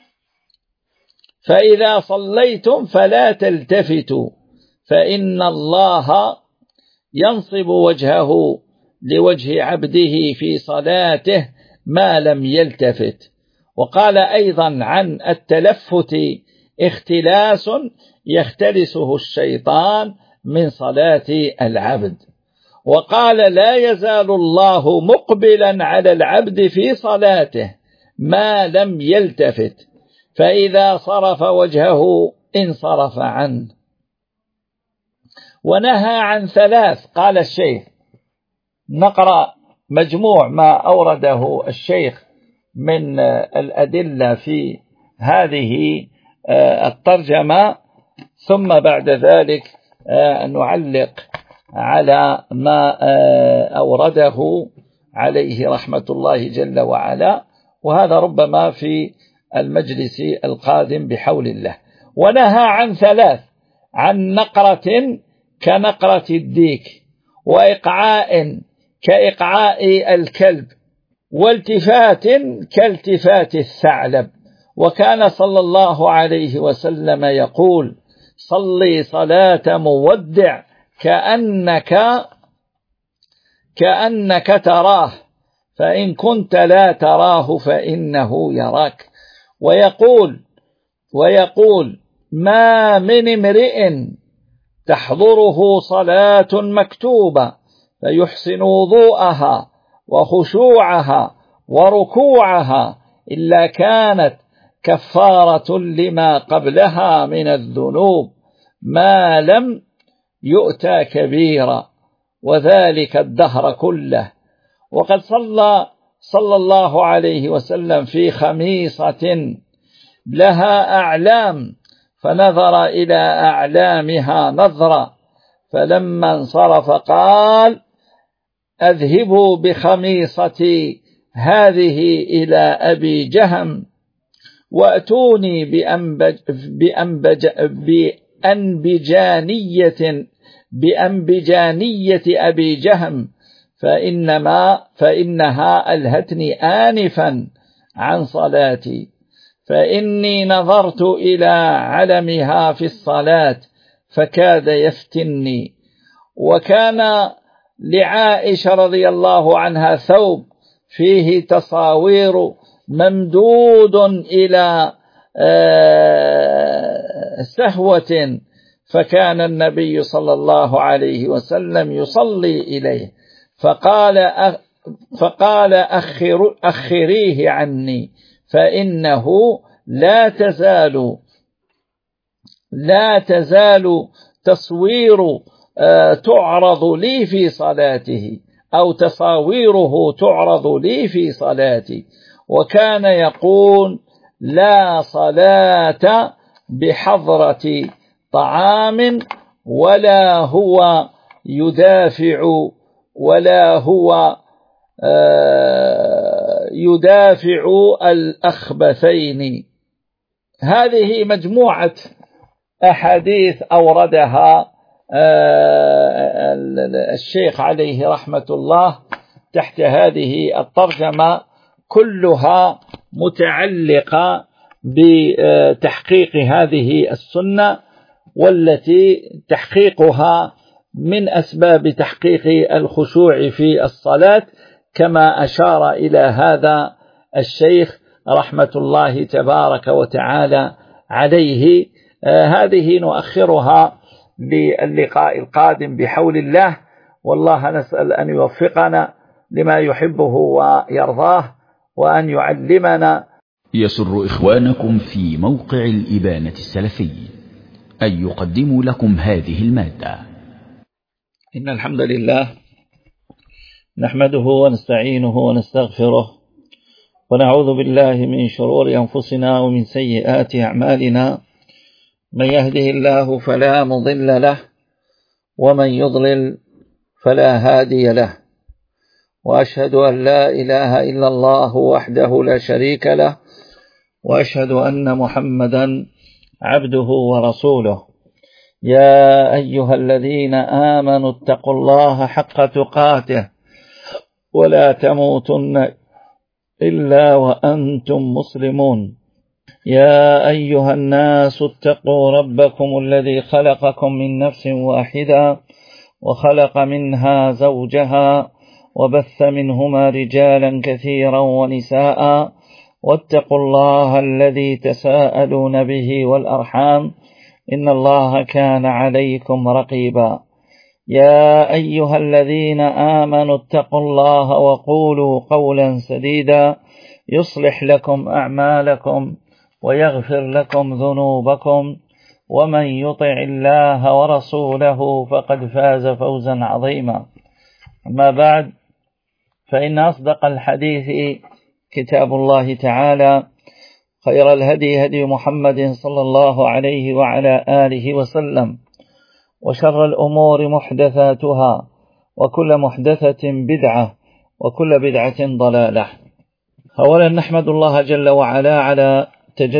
فإذا صليتم فلا تلتفتوا فإن الله ينصب وجهه لوجه عبده في صلاته ما لم يلتفت. وقال أيضا عن التلفت: اختلاس يختلسه الشيطان من صلاة العبد. وقال: لا يزال الله مقبلا على العبد في صلاته ما لم يلتفت، فإذا صرف وجهه انصرف عنه. ونهى عن ثلاث، قال الشيخ. نقرأ مجموع ما أورده الشيخ من الأدلة في هذه الترجمة، ثم بعد ذلك نعلق على ما أورده عليه رحمة الله جل وعلا، وهذا ربما في المجلس القادم بحول الله. ونهى عن ثلاث: عن نقرة كنقرة الديك، وإقعاء كإقعاء الكلب، والتفات كالتفات الثعلب. وكان صلى الله عليه وسلم يقول: صلي صلاة مودع كأنك تراه، فإن كنت لا تراه فإنه يراك. ويقول: ما من امرئ تحضره صلاة مكتوبة فيحسن وضوءها وخشوعها وركوعها إلا كانت كفارة لما قبلها من الذنوب ما لم يؤتى كبيرا، وذلك الدهر كله. وقد صلى الله عليه وسلم في خميصة لها أعلام، فنظر إلى أعلامها نظرة، فلما انصرف قال: أذهبوا بخميصتي هذه إلى أبي جهم وأتوني بأنبجانية أبي جهم فإنها ألهتني آنفا عن صلاتي، فإني نظرت إلى علمها في الصلاة فكاد يفتني. وكان لعائشة رضي الله عنها ثوب فيه تصاوير ممدود إلى سهوة، فكان النبي صلى الله عليه وسلم يصلي إليه، فقال أخريه عني فإنه لا تزال تصوير تعرض لي في صلاته أو تصاويره تعرض لي في صلاتي. وكان يقول لا صلاة بحضرة طعام ولا هو يدافع الأخبثين. هذه مجموعة أحاديث أوردها الشيخ عليه رحمة الله تحت هذه الترجمة، كلها متعلقة بتحقيق هذه السنة، والتي تحقيقها من أسباب تحقيق الخشوع في الصلاة، كما أشار إلى هذا الشيخ رحمة الله تبارك وتعالى عليه. هذه نؤخرها للقاء القادم بحول الله، والله نسأل أن يوفقنا لما يحبه ويرضاه، وأن يعلمنا. يسر إخوانكم في موقع الإبانة السلفي أن يقدموا لكم هذه المادة. إن الحمد لله نحمده ونستعينه ونستغفره، ونعوذ بالله من شرور أنفسنا ومن سيئات أعمالنا. من يهده الله فلا مضل له، ومن يضلل فلا هادي له. وأشهد أن لا إله إلا الله وحده لا شريك له، وأشهد أن محمدا عبده ورسوله. يا أيها الذين آمنوا اتقوا الله حق تقاته ولا تموتن إلا وأنتم مسلمون. يا أيها الناس اتقوا ربكم الذي خلقكم من نفس واحدة وخلق منها زوجها وبث منهما رجالا كثيرا ونساء، واتقوا الله الذي تساءلون به والأرحام إن الله كان عليكم رقيبا. يا أيها الذين آمنوا اتقوا الله وقولوا قولا سديدا يصلح لكم أعمالكم ويغفر لكم ذنوبكم، ومن يطع الله ورسوله فقد فاز فوزا عظيما. أما بعد، فإن أصدق الحديث كتاب الله تعالى، خير الهدي هدي محمد صلى الله عليه وعلى آله وسلم، وشر الأمور محدثاتها، وكل محدثة بدعة، وكل بدعة ضلالة. أولا نحمد الله جل وعلا على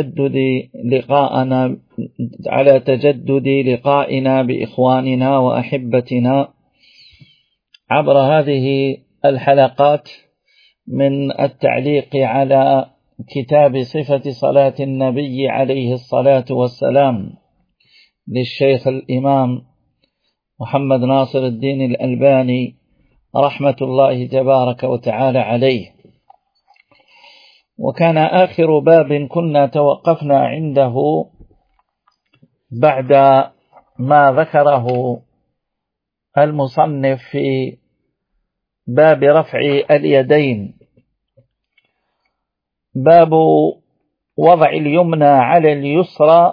تجدد لقائنا بإخواننا وأحبتنا عبر هذه الحلقات من التعليق على كتاب صفة صلاة النبي عليه الصلاة والسلام للشيخ الإمام محمد ناصر الدين الألباني رحمة الله تبارك وتعالى عليه. وكان آخر باب كنا توقفنا عنده بعد ما ذكره المصنف في باب رفع اليدين، باب وضع اليمنى على اليسرى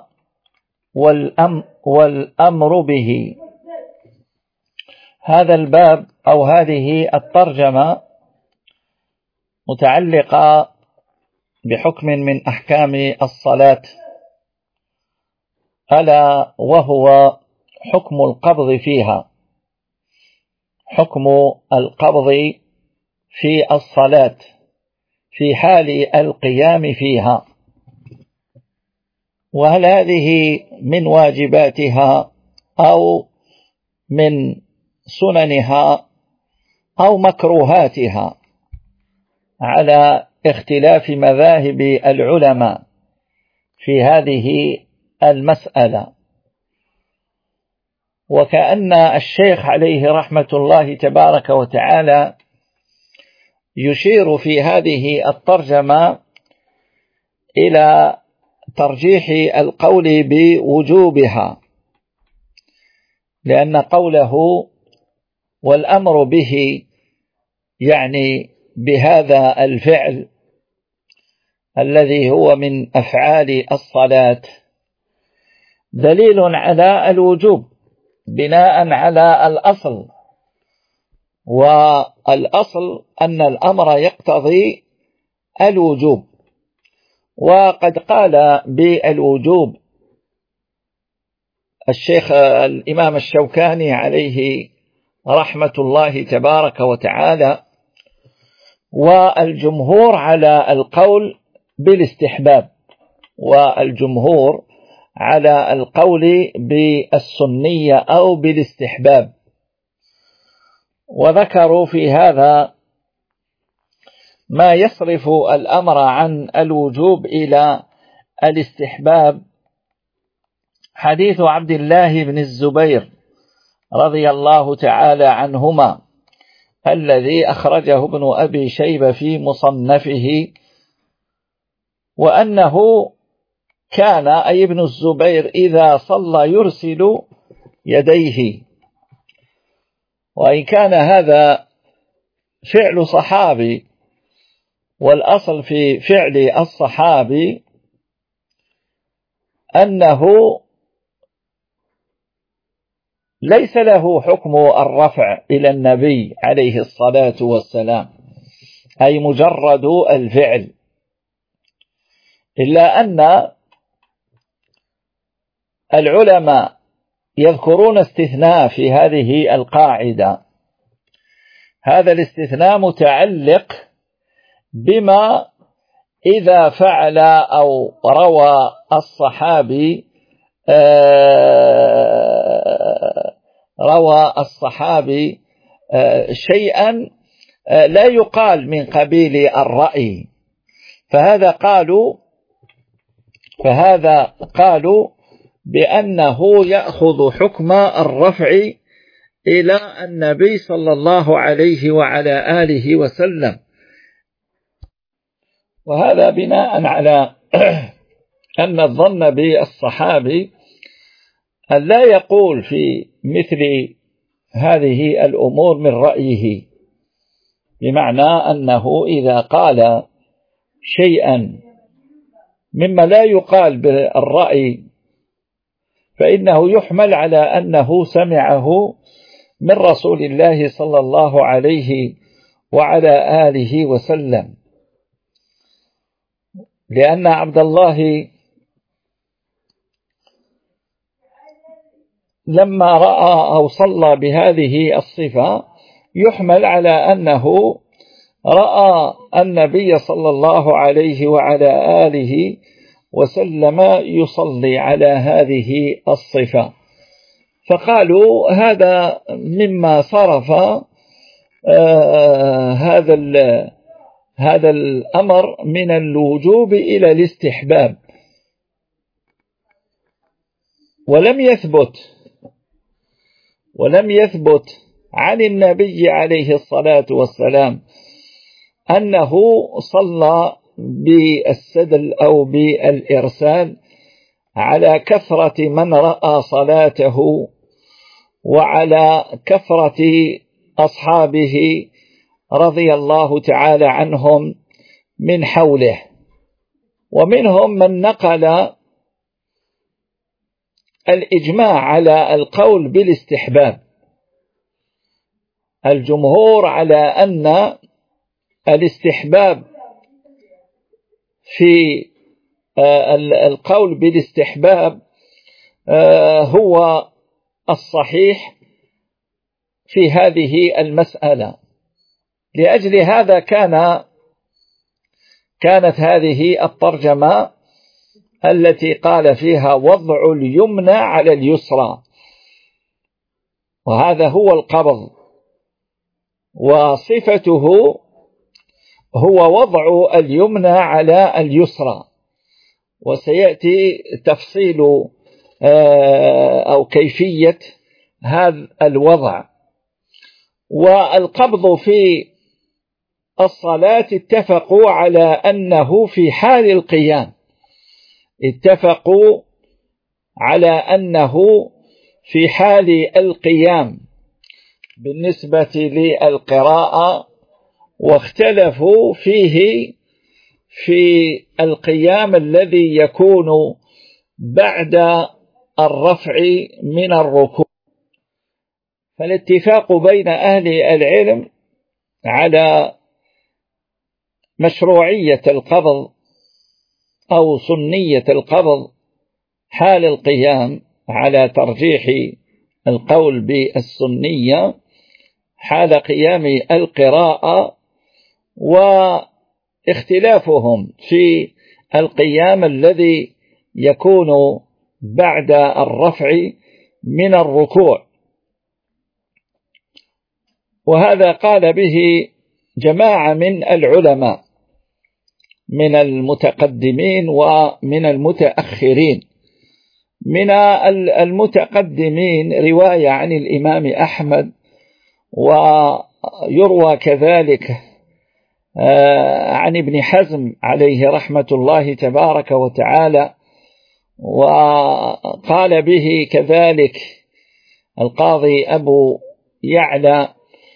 والأمر به. هذا الباب أو هذه الترجمة متعلقة بحكم من أحكام الصلاة، ألا وهو حكم القبض فيها، حكم القبض في الصلاة في حال القيام فيها، وهل هذه من واجباتها أو من سننها أو مكروهاتها، على اختلاف مذاهب العلماء في هذه المسألة. وكأن الشيخ عليه رحمة الله تبارك وتعالى يشير في هذه الترجمة إلى ترجيح القول بوجوبها، لأن قوله والأمر به يعني بهذا الفعل الذي هو من أفعال الصلاة دليل على الوجوب بناء على الأصل، والأصل أن الأمر يقتضي الوجوب. وقد قال بالوجوب الشيخ الإمام الشوكاني عليه رحمة الله تبارك وتعالى، والجمهور على القول بالاستحباب، والجمهور على القول بالسنية أو بالاستحباب، وذكروا في هذا ما يصرف الأمر عن الوجوب إلى الاستحباب حديث عبد الله بن الزبير رضي الله تعالى عنهما الذي أخرجه ابن أبي شيبة في مصنفه، وأنه كان أي ابن الزبير إذا صلى يرسل يديه، وإن كان هذا فعل صحابي، والأصل في فعل الصحابي أنه ليس له حكم الرفع إلى النبي عليه الصلاة والسلام، أي مجرد الفعل، إلا أن العلماء يذكرون استثناء في هذه القاعدة. هذا الاستثناء متعلق بما إذا فعل أو روى الصحابي شيئا لا يقال من قبيل الرأي، فهذا قالوا بأنه يأخذ حكم الرفع إلى النبي صلى الله عليه وعلى آله وسلم، وهذا بناء على أن الظن بالصحابي أن لا يقول في مثل هذه الأمور من رأيه، بمعنى أنه إذا قال شيئا مما لا يقال بالرأي فإنه يحمل على أنه سمعه من رسول الله صلى الله عليه وعلى آله وسلم، لأن عبد الله لما رأى أو صلى بهذه الصفة يحمل على أنه رأى النبي صلى الله عليه وعلى آله وسلم يصلي على هذه الصفة، فقالوا هذا مما صرف هذا الأمر من الوجوب إلى الاستحباب. ولم يثبت عن النبي عليه الصلاة والسلام أنه صلى بالسدل أو بالإرسال على كثرة من رأى صلاته وعلى كثرة أصحابه رضي الله تعالى عنهم من حوله، ومنهم من نقل الإجماع على القول بالاستحباب. الجمهور على أن الاستحباب في القول بالاستحباب هو الصحيح في هذه المسألة. لأجل هذا كانت هذه الترجمة التي قال فيها وضع اليمنى على اليسرى، وهذا هو القبض، وصفته هو وضع اليمنى على اليسرى، وسيأتي تفصيل أو كيفية هذا الوضع. والقبض في الصلاة اتفقوا على أنه في حال القيام، اتفقوا على أنه في حال القيام بالنسبة للقراءة واختلفوا فيه في القيام الذي يكون بعد الرفع من الركوع. فالاتفاق بين أهل العلم على مشروعية القبض أو سنية القبض حال القيام، على ترجيح القول بالسنية حال قيام القراءة، واختلافهم في القيام الذي يكون بعد الرفع من الركوع. وهذا قال به جماعة من العلماء من المتقدمين ومن المتأخرين. من المتقدمين رواية عن الإمام أحمد، ويروى كذلك عن ابن حزم عليه رحمة الله تبارك وتعالى، وقال به كذلك القاضي أبو يعلى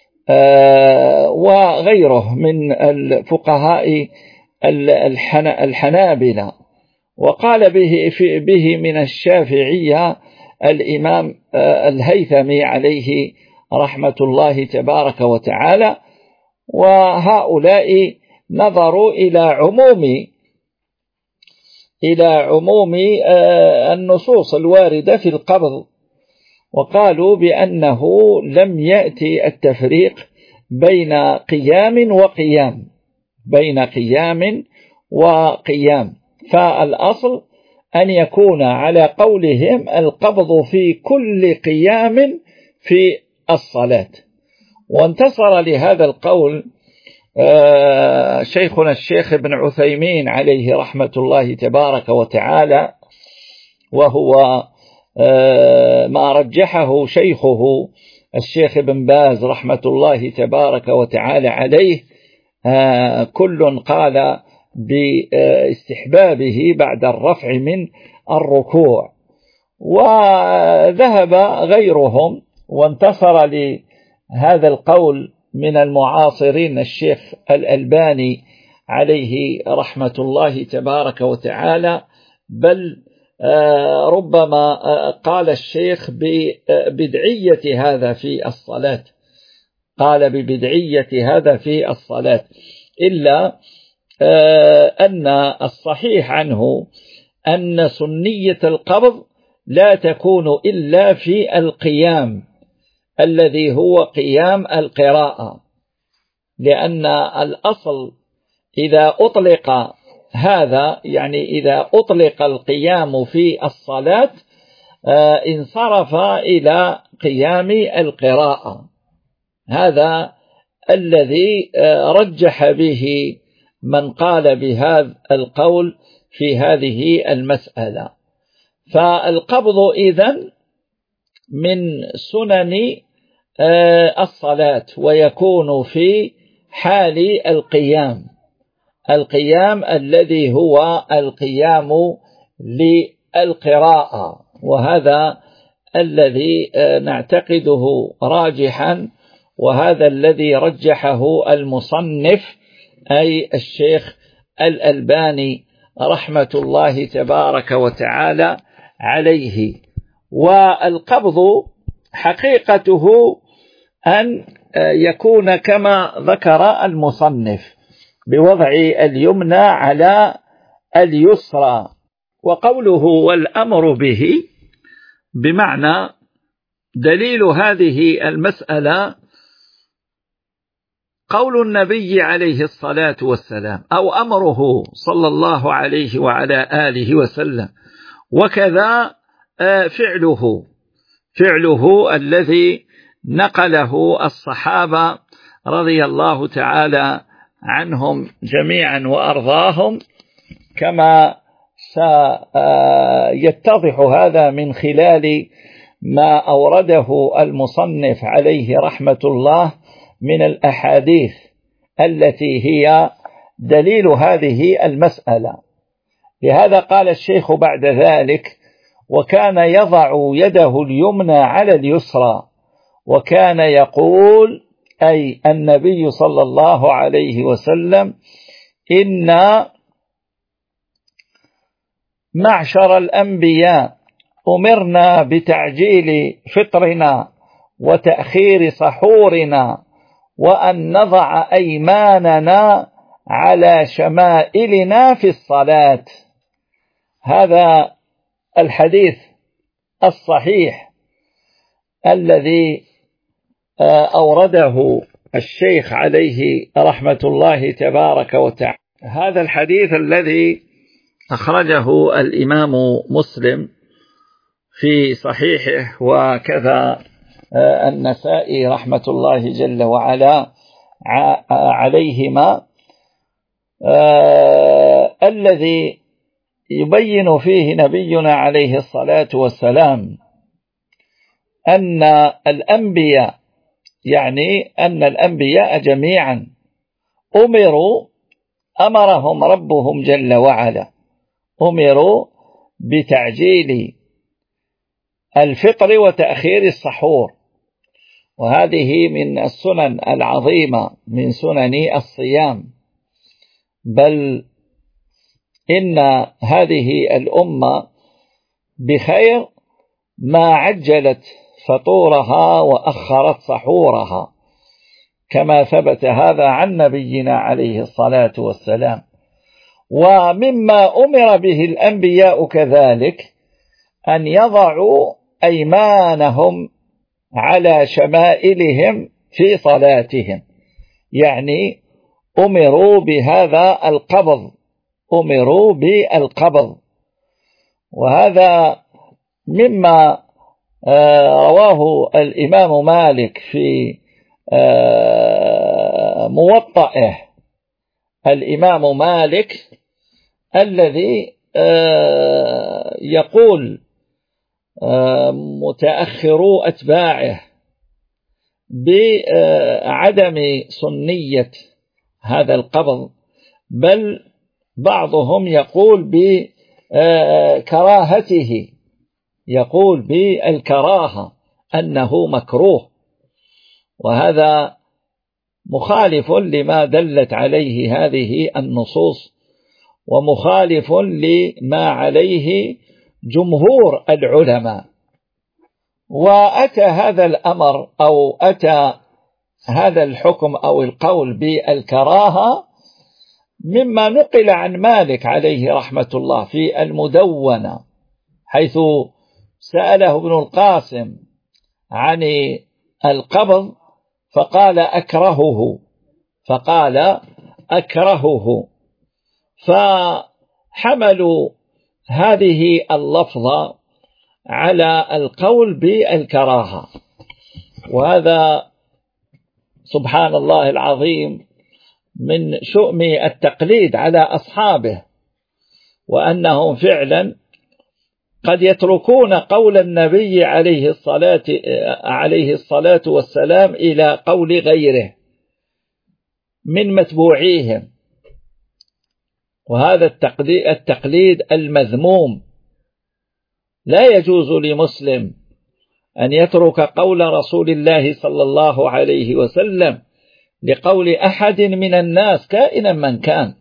وغيره من الفقهاء الحنابلة. وقال به من الشافعية الإمام الهيثمي عليه رحمة الله تبارك وتعالى. وهؤلاء نظروا إلى عموم النصوص الواردة في القبض، وقالوا بأنه لم يأتي التفريق بين قيام وقيام، فالأصل أن يكون على قولهم القبض في كل قيام في الصلاة. وانتصر لهذا القول شيخنا الشيخ ابن عثيمين عليه رحمة الله تبارك وتعالى، وهو ما رجحه شيخه الشيخ ابن باز رحمة الله تبارك وتعالى عليه. كل قال باستحبابه بعد الرفع من الركوع، وذهب غيرهم وانتصر لهذا القول من المعاصرين الشيخ الألباني عليه رحمة الله تبارك وتعالى، بل ربما قال الشيخ ببدعية هذا في الصلاة، إلا أن الصحيح عنه أن سنية القبض لا تكون إلا في القيام الذي هو قيام القراءة، لأن الأصل إذا أطلق هذا، يعني إذا أطلق القيام في الصلاة انصرف إلى قيام القراءة. هذا الذي رجح به من قال بهذا القول في هذه المسألة. فالقبض إذن من سنن الصلاة، ويكون في حال القيام الذي هو القيام للقراءة، وهذا الذي نعتقده راجحا، وهذا الذي رجحه المصنف أي الشيخ الألباني رحمة الله تبارك وتعالى عليه. والقبض حقيقته أن يكون كما ذكر المصنف بوضع اليمنى على اليسرى. وقوله والأمر به بمعنى دليل هذه المسألة قول النبي عليه الصلاة والسلام أو أمره صلى الله عليه وعلى آله وسلم، وكذا فعله الذي نقله الصحابة رضي الله تعالى عنهم جميعا وأرضاهم، كما سيتضح هذا من خلال ما أورده المصنف عليه رحمة الله من الأحاديث التي هي دليل هذه المسألة. لهذا قال الشيخ بعد ذلك: وكان يضع يده اليمنى على اليسرى، وكان يقول أي النبي صلى الله عليه وسلم: إنا معشر الأنبياء أمرنا بتعجيل فطرنا وتأخير سحورنا وأن نضع أيماننا على شمائلنا في الصلاة. هذا الحديث الصحيح الذي أورده الشيخ عليه رحمة الله تبارك وتعالى. هذا الحديث الذي أخرجه الإمام مسلم في صحيحه وكذا النسائي رحمة الله جل وعلا عليهما، الذي يبين فيه نبينا عليه الصلاة والسلام أن الأنبياء، يعني أن الأنبياء جميعا أمرهم ربهم جل وعلا، أمروا بتعجيل الفطر وتأخير السحور، وهذه من السنن العظيمة من سنن الصيام، بل إن هذه الأمة بخير ما عجلت فطورها وأخرت سحورها، كما ثبت هذا عن نبينا عليه الصلاة والسلام. ومما أمر به الأنبياء كذلك أن يضعوا أيمانهم على شمائلهم في صلاتهم، يعني أمروا بهذا القبض، أمروا بالقبض. وهذا مما رواه الإمام مالك في موطئه، الإمام مالك الذي يقول متأخرو أتباعه بعدم سنية هذا القبض، بل بعضهم يقول بكراهته، يقول بالكراهة أنه مكروه، وهذا مخالف لما دلت عليه هذه النصوص، ومخالف لما عليه جمهور العلماء. وأتى هذا الأمر أو أتى هذا الحكم أو القول بالكراهة مما نقل عن مالك عليه رحمة الله في المدونة، حيث سأله ابن القاسم عن القبض فقال أكرهه، فحملوا هذه اللفظة على القول بالكراهة. وهذا سبحان الله العظيم من شؤم التقليد على أصحابه، وأنهم فعلا قد يتركون قول النبي عليه الصلاة والسلام إلى قول غيره من متبوعيهم، وهذا التقليد المذموم. لا يجوز لمسلم أن يترك قول رسول الله صلى الله عليه وسلم لقول أحد من الناس كائنا من كان،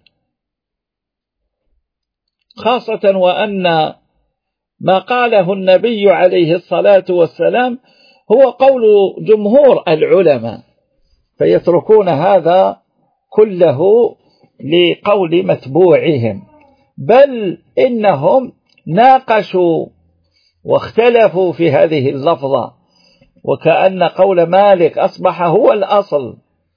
خاصة وأن ما قاله النبي عليه الصلاة والسلام هو قول جمهور العلماء، فيتركون هذا كله لقول متبوعهم، بل إنهم ناقشوا واختلفوا في هذه اللفظة، وكأن قول مالك أصبح هو الأصل،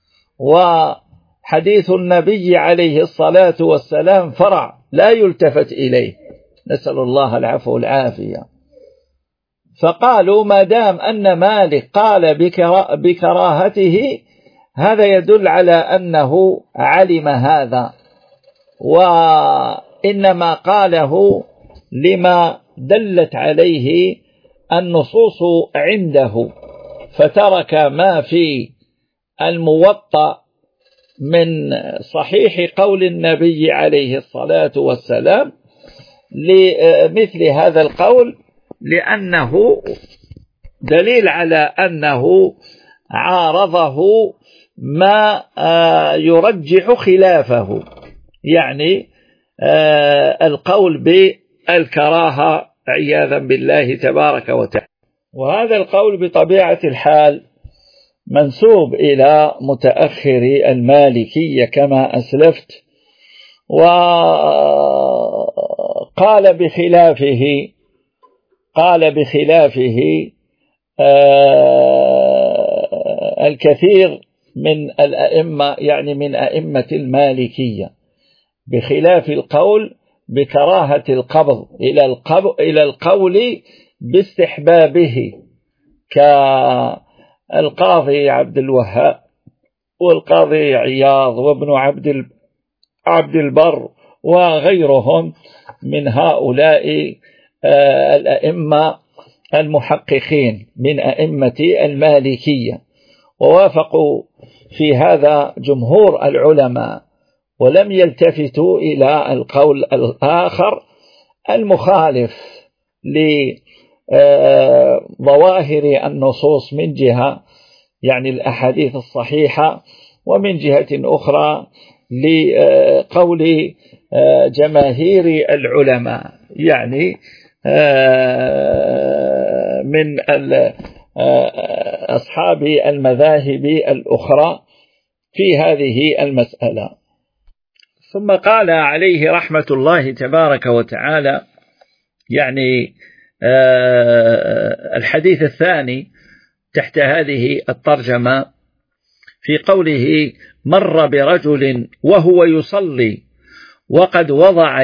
وحديث النبي عليه الصلاة والسلام فرع لا يلتفت إليه، نسأل الله العفو والعافية. فقالوا ما دام أن مالك قال بكراهته هذا يدل على أنه علم هذا، وإنما قاله لما دلت عليه النصوص عنده، فترك ما في الموطأ من صحيح قول النبي عليه الصلاة والسلام لمثل هذا القول، لأنه دليل على أنه عارضه ما يرجح خلافه، يعني القول بالكراهة عياذا بالله تبارك وتعالى. وهذا القول بطبيعة الحال منسوب إلى متأخر المالكية كما أسلفت، وقال بخلافه الكثير من الأئمة، يعني من أئمة المالكية، بخلاف القول بكراهة القبض إلى القول باستحبابه، كالقاضي عبد الوهاب والقاضي عياض وابن عبد البر وغيرهم من هؤلاء الأئمة المحققين من أئمة المالكية، ووافقوا في هذا جمهور العلماء، ولم يلتفتوا إلى القول الآخر المخالف لظواهر النصوص من جهة، يعني الأحاديث الصحيحة، ومن جهة أخرى لقول جماهير العلماء، يعني من أصحاب المذاهب الأخرى في هذه المسألة. ثم قال عليه رحمة الله تبارك وتعالى، يعني الحديث الثاني تحت هذه الترجمة، في قوله: مر برجل وهو يصلي وقد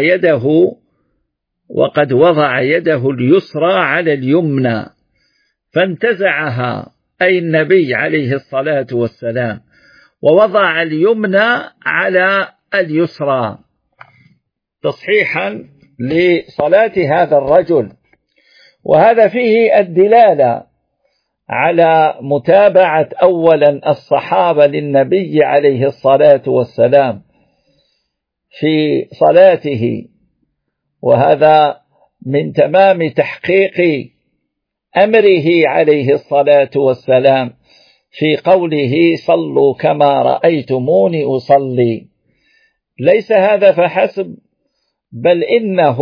وضع يده اليسرى على اليمنى فانتزعها، أي النبي عليه الصلاة والسلام، ووضع اليمنى على اليسرى تصحيحا لصلاة هذا الرجل. وهذا فيه الدلالة على متابعة أولا الصحابة للنبي عليه الصلاة والسلام في صلاته، وهذا من تمام تحقيق أمره عليه الصلاة والسلام في قوله: صلوا كما رأيتموني أصلي. ليس هذا فحسب، بل إنه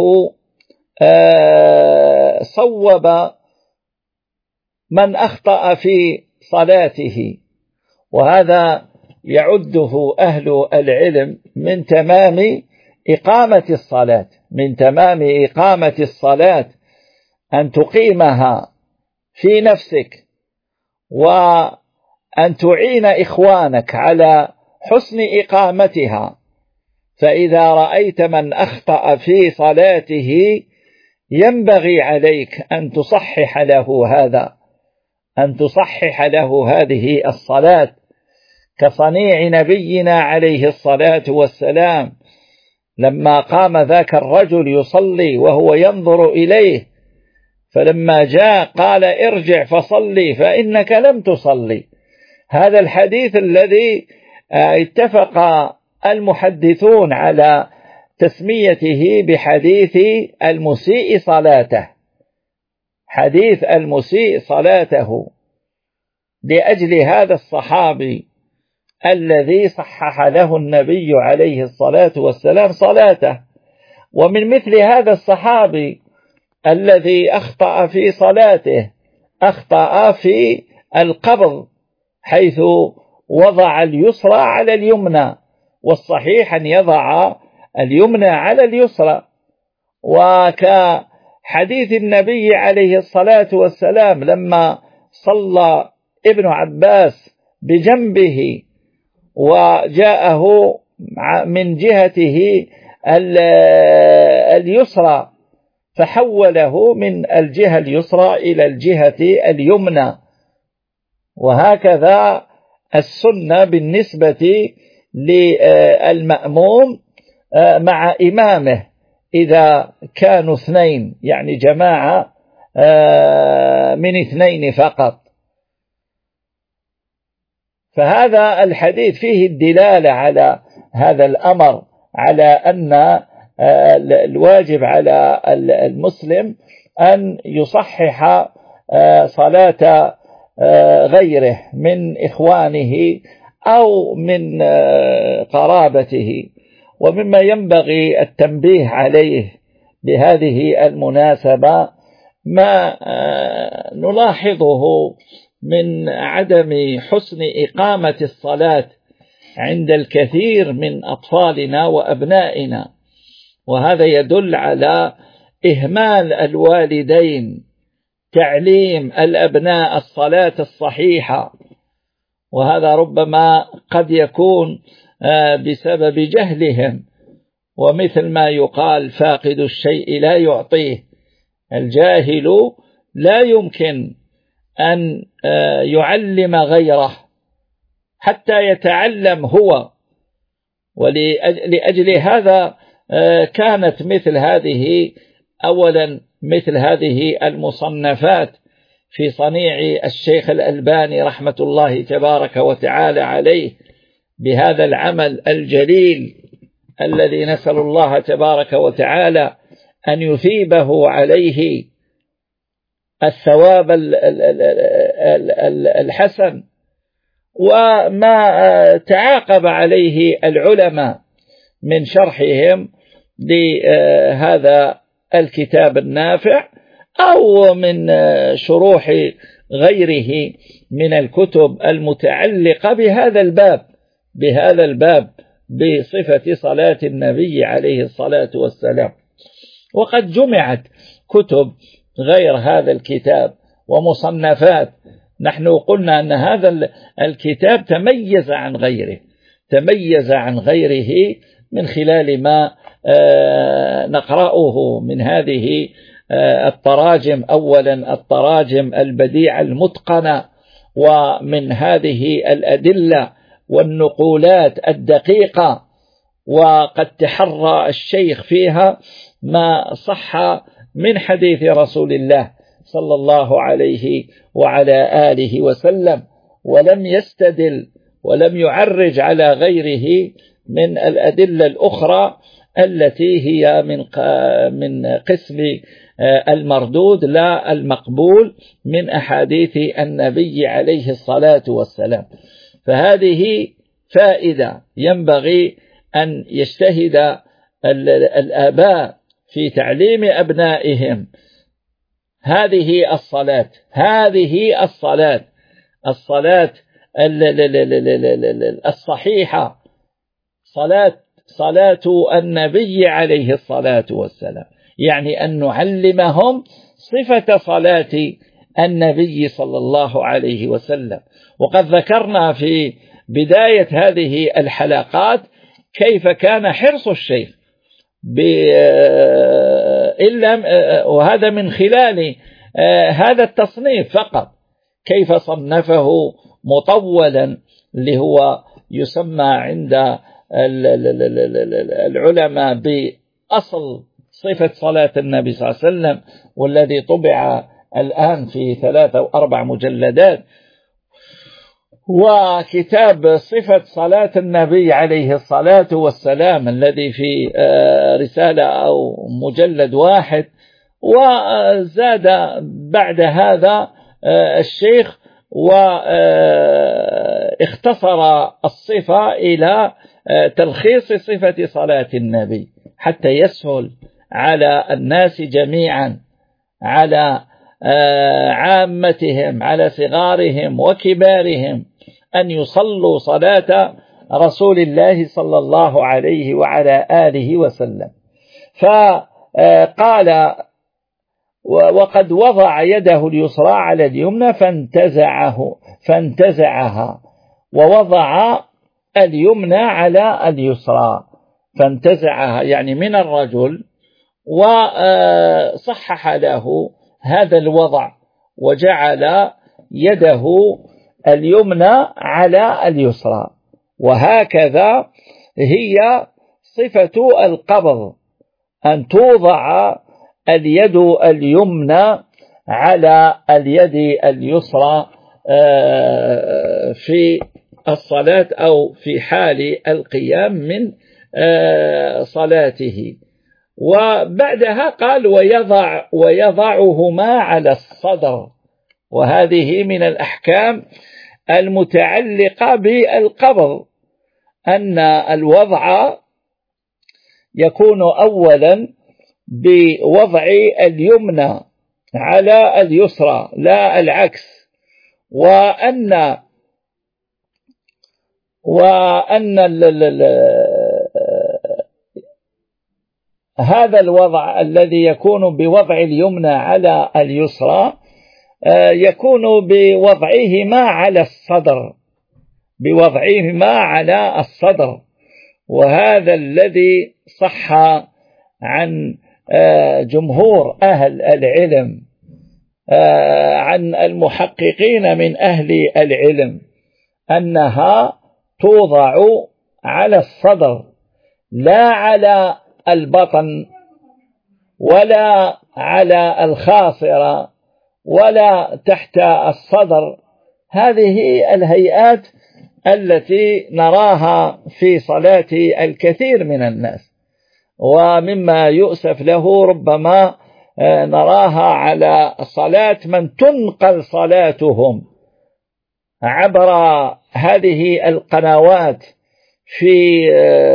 صوب من أخطأ في صلاته، وهذا يعده أهل العلم من تمام إقامة الصلاة، من تمام إقامة الصلاة أن تقيمها في نفسك، وأن تعين إخوانك على حسن إقامتها. فإذا رأيت من أخطأ في صلاته ينبغي عليك أن تصحح له هذه الصلاة، كصنيع نبينا عليه الصلاة والسلام لما قام ذاك الرجل يصلي وهو ينظر إليه، فلما جاء قال: ارجع فصلي فإنك لم تصلي. هذا الحديث الذي اتفق المحدثون على تسميته بحديث المسيء صلاته، حديث المسيء صلاته، لأجل هذا الصحابي الذي صحح له النبي عليه الصلاة والسلام صلاته. ومن مثل هذا الصحابي الذي أخطأ في صلاته، أخطأ في القبض حيث وضع اليسرى على اليمنى، والصحيح أن يضع اليمنى على اليسرى. وكحديث النبي عليه الصلاة والسلام لما صلى ابن عباس بجنبه وجاءه من جهته اليسرى فحوله من الجهة اليسرى إلى الجهة اليمنى. وهكذا السنة بالنسبة للمأموم مع إمامه إذا كانوا اثنين، يعني جماعة من اثنين فقط. فهذا الحديث فيه الدلالة على هذا الأمر، على أن الواجب على المسلم أن يصحح صلاة غيره من إخوانه أو من قرابته. ومما ينبغي التنبيه عليه بهذه المناسبة ما نلاحظه من عدم حسن إقامة الصلاة عند الكثير من أطفالنا وأبنائنا، وهذا يدل على إهمال الوالدين تعليم الأبناء الصلاة الصحيحة، وهذا ربما قد يكون بسبب جهلهم، ومثل ما يقال فاقد الشيء لا يعطيه. الجاهل لا يمكن أن يعلم غيره حتى يتعلم هو، ولأجل هذا كانت مثل هذه أولا مثل هذه المصنفات في صنيع الشيخ الألباني رحمة الله تبارك وتعالى عليه بهذا العمل الجليل الذي نسأل الله تبارك وتعالى أن يثيبه عليه الثواب الحسن، وما تعاقب عليه العلماء من شرحهم لهذا الكتاب النافع أو من شروح غيره من الكتب المتعلقة بهذا الباب بصفة صلاة النبي عليه الصلاة والسلام. وقد جمعت كتب غير هذا الكتاب ومصنفات، نحن قلنا أن هذا الكتاب تميز عن غيره من خلال ما نقرأه من هذه التراجم، أولا التراجم البديعة المتقنة، ومن هذه الأدلة والنقولات الدقيقة، وقد تحرى الشيخ فيها ما صح من حديث رسول الله صلى الله عليه وعلى آله وسلم، ولم يستدل ولم يعرج على غيره من الأدلة الأخرى التي هي من قسم المردود لا المقبول من أحاديث النبي عليه الصلاة والسلام. فهذه فائدة ينبغي أن يجتهد الآباء في تعليم أبنائهم هذه الصلاة الصحيحة، صلاة النبي عليه الصلاة والسلام، يعني أن نعلمهم صفة صلاة النبي صلى الله عليه وسلم. وقد ذكرنا في بداية هذه الحلقات كيف كان حرص الشيخ وهذا من خلال هذا التصنيف فقط، كيف صنفه مطولا اللي هو يسمى عند العلماء بأصل صفة صلاة النبي صلى الله عليه وسلم، والذي طبع الآن في 3 أو 4 مجلدات، وكتاب صفة صلاة النبي عليه الصلاة والسلام الذي في رسالة أو مجلد واحد. وزاد بعد هذا الشيخ واختصر الصفة إلى تلخيص صفة صلاة النبي حتى يسهل على الناس جميعا، على عامتهم، على صغارهم وكبارهم، أن يصلوا صلاة رسول الله صلى الله عليه وعلى آله وسلم. فقال: وقد وضع يده اليسرى على اليمنى فانتزعها، ووضع اليمنى على اليسرى فانتزعها، يعني من الرجل، وصحح له هذا الوضع وجعل يده اليمنى على اليسرى. وهكذا هي صفة القبض، أن توضع اليد اليمنى على اليد اليسرى في الصلاة أو في حال القيام من صلاته. وبعدها قال: ويضعهما على الصدر، وهذه من الأحكام المتعلقة بالقبض، أن الوضع يكون أولا بوضع اليمنى على اليسرى لا العكس، وأن هذا الوضع الذي يكون بوضع اليمنى على اليسرى يكون بوضعهما على الصدر، وهذا الذي صح عن جمهور أهل العلم، عن المحققين من أهل العلم، أنها توضع على الصدر لا على البطن ولا على الخاصرة ولا تحت الصدر. هذه الهيئات التي نراها في صلاة الكثير من الناس، ومما يؤسف له ربما نراها على صلاة من تنقل صلاتهم عبر هذه القنوات في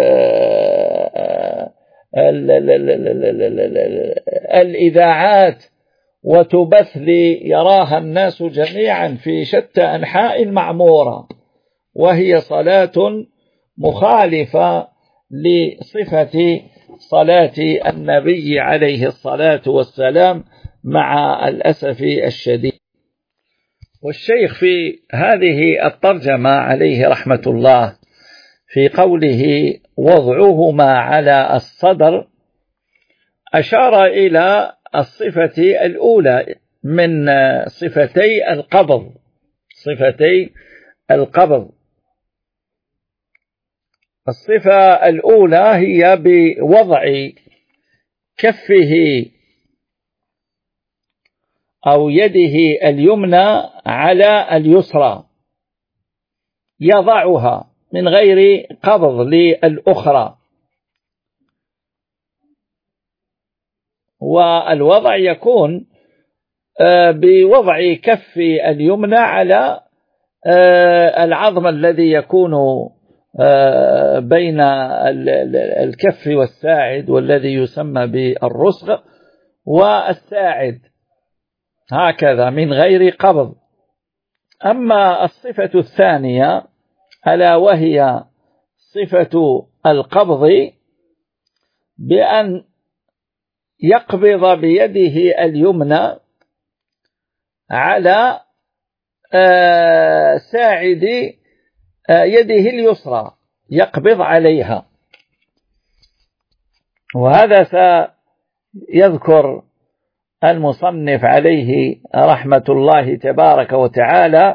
الإذاعات وتبث ليراها الناس جميعا في شتى أنحاء المعمورة، وهي صلاة مخالفة لصفة صلاة النبي عليه الصلاة والسلام مع الأسف الشديد. والشيخ في هذه الترجمة عليه رحمة الله في قوله وضعهما على الصدر أشار إلى الصفة الأولى من صفتي القبض. الصفة الأولى هي بوضع كفه أو يده اليمنى على اليسرى، يضعها من غير قبض للأخرى، والوضع يكون بوضع كف اليمنى على العظم الذي يكون بين الكف والساعد، والذي يسمى بالرسغ والساعد، هكذا من غير قبض. أما الصفة الثانية ألا وهي صفة القبض، بأن يقبض بيده اليمنى على ساعد يده اليسرى، يقبض عليها. وهذا سيذكر المصنف عليه رحمة الله تبارك وتعالى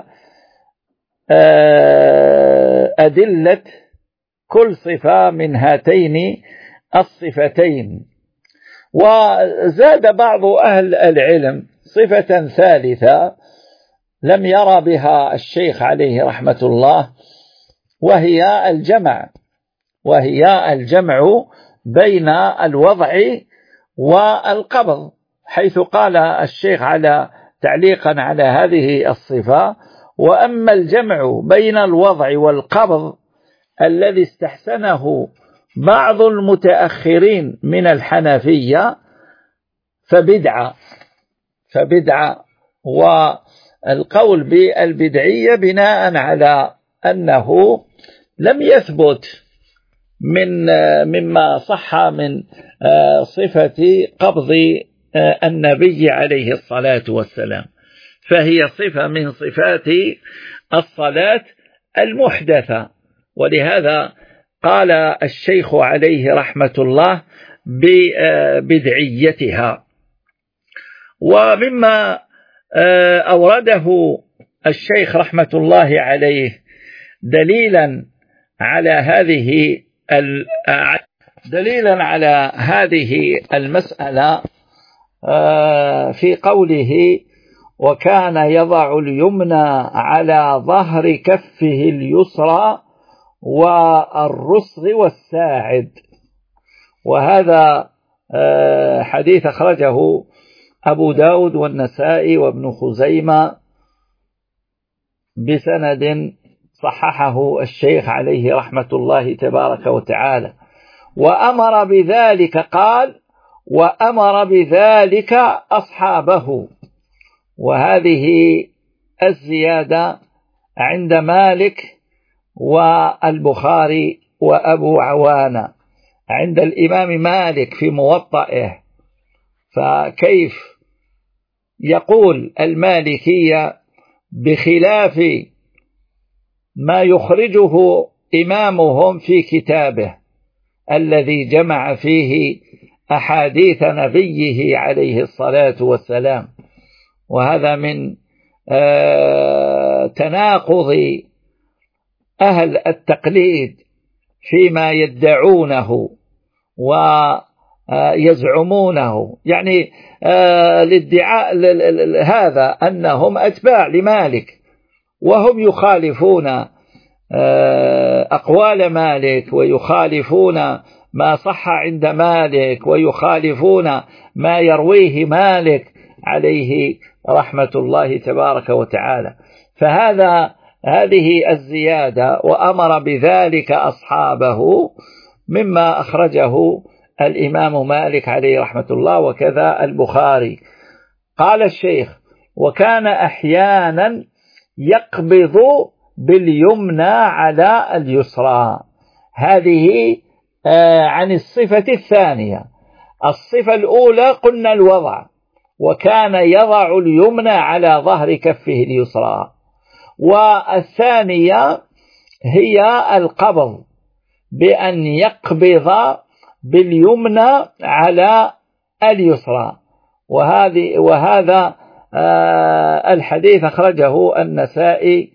أدلة كل صفة من هاتين الصفتين. وزاد بعض أهل العلم صفة ثالثة لم يرى بها الشيخ عليه رحمة الله، وهي الجمع بين الوضع والقبض، حيث قال الشيخ على تعليقا على هذه الصفة: وأما الجمع بين الوضع والقبض الذي استحسنه بعض المتأخرين من الحنفية فبدعة. والقول بالبدعية بناء على أنه لم يثبت مما صح من صفة قبض النبي عليه الصلاة والسلام، فهي صفة من صفات الصلاة المحدثة، ولهذا قال الشيخ عليه رحمة الله ببدعيتها. ومما أورده الشيخ رحمة الله عليه دليلا على هذه المسألة في قوله: وكان يضع اليمنى على ظهر كفه اليسرى والرسغ والساعد. وهذا حديث أخرجه أبو داود والنسائي وابن خزيمة بسند صححه الشيخ عليه رحمة الله تبارك وتعالى. وأمر بذلك قال وأمر بذلك أصحابه. وهذه الزيادة عند مالك والبخاري وأبو عوانة. عند الإمام مالك في موطئه، فكيف يقول المالكية بخلاف ما يخرجه إمامهم في كتابه الذي جمع فيه أحاديث نبيه عليه الصلاة والسلام؟ وهذا من تناقض أهل التقليد فيما يدعونه ويزعمونه، يعني الادعاء هذا أنهم أتباع لمالك وهم يخالفون أقوال مالك ويخالفون ما صح عند مالك ويخالفون ما يرويه مالك عليه رحمة الله تبارك وتعالى. هذه الزيادة وأمر بذلك أصحابه مما أخرجه الإمام مالك عليه رحمة الله وكذا البخاري. قال الشيخ: وكان أحيانا يقبض باليمنى على اليسرى. هذه عن الصفة الثانية. الصفة الأولى قلنا الوضع، وكان يضع اليمنى على ظهر كفه اليسرى. والثانية هي القبض، بأن يقبض باليمنى على اليسرى. وهذا الحديث أخرجه النسائي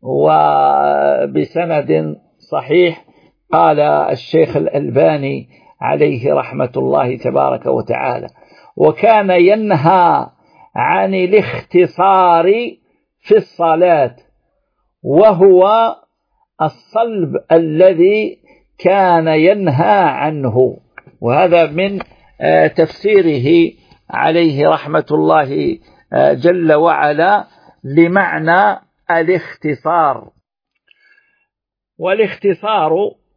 وبسند صحيح. قال الشيخ الألباني عليه رحمة الله تبارك وتعالى: وكان ينهى عن الاختصار في الصلاة، وهو الصلب الذي كان ينهى عنه. وهذا من تفسيره عليه رحمة الله جل وعلا لمعنى الاختصار. والاختصار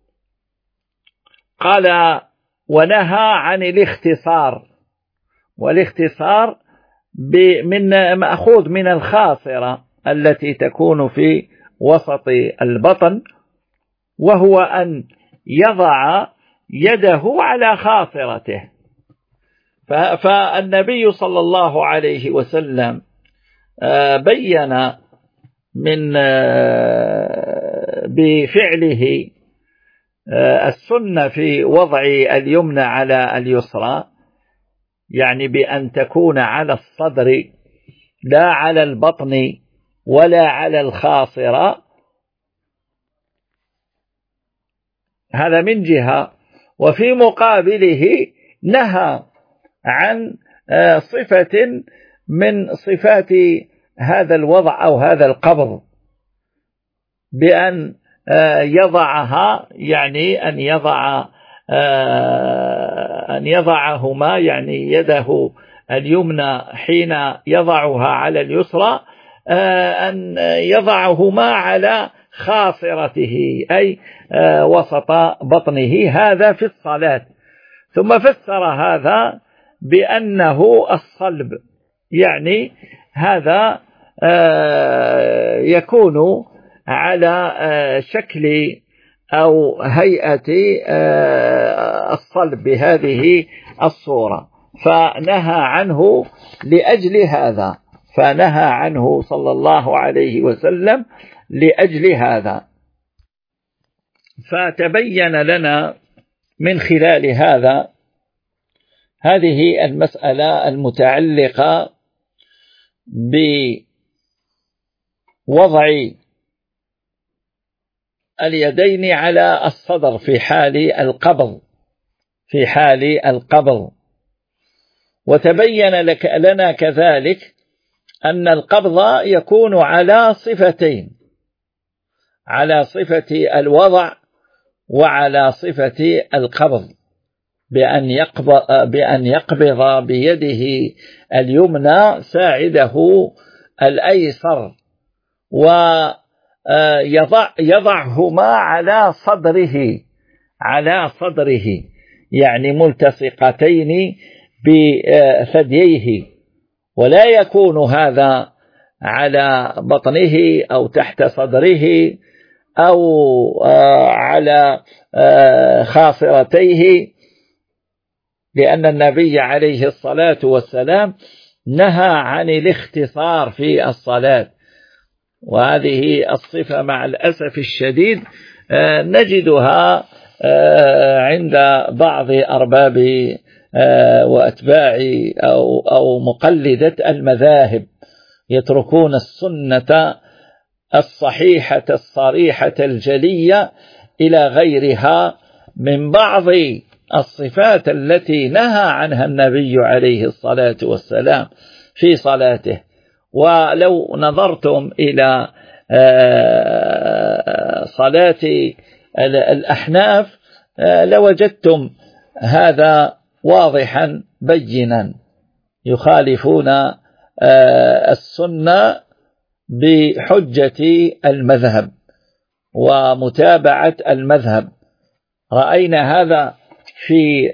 قال ونهى عن الاختصار، والاختصار مأخوذ من الخاصرة التي تكون في وسط البطن، وهو أن يضع يده على خاصرته. فالنبي صلى الله عليه وسلم بين من بفعله السنة في وضع اليمنى على اليسرى، يعني بأن تكون على الصدر لا على البطن ولا على الخاصرة. هذا من جهة. وفي مقابله نهى عن صفة من صفات هذا الوضع أو هذا القبض، بأن يضعها، يعني أن يضعهما، يعني يده اليمنى حين يضعها على اليسرى أن يضعهما على خاصرته، أي وسط بطنه. هذا في الصلاة. ثم فسر هذا بأنه الصلب، يعني هذا يكون على شكل أو هيئة الصلب بهذه الصورة، فنهى عنه لأجل هذا، فنهى عنه صلى الله عليه وسلم لأجل هذا. فتبين لنا من خلال هذه المسألة المتعلقة بوضع اليدين على الصدر في حال القبض. وتبين لنا كذلك أن القبض يكون على صفتين: على صفة الوضع وعلى صفة القبض، بأن يقبض بيده اليمنى ساعده الأيسر، ويضعهما على صدره يعني ملتصقتين بثدييه، ولا يكون هذا على بطنه أو تحت صدره أو على خاصرتيه، لأن النبي عليه الصلاة والسلام نهى عن الاختصار في الصلاة، وهذه الصفة مع الأسف الشديد نجدها عند بعض أرباب وأتباع أو مقلدة المذاهب، يتركون السنة الصحيحة الصريحة الجلية إلى غيرها من بعض الصفات التي نهى عنها النبي عليه الصلاة والسلام في صلاته. ولو نظرتم إلى صلاة الأحناف لوجدتم هذا واضحا بينا، يخالفون السنة بحجة المذهب ومتابعة المذهب. رأينا هذا في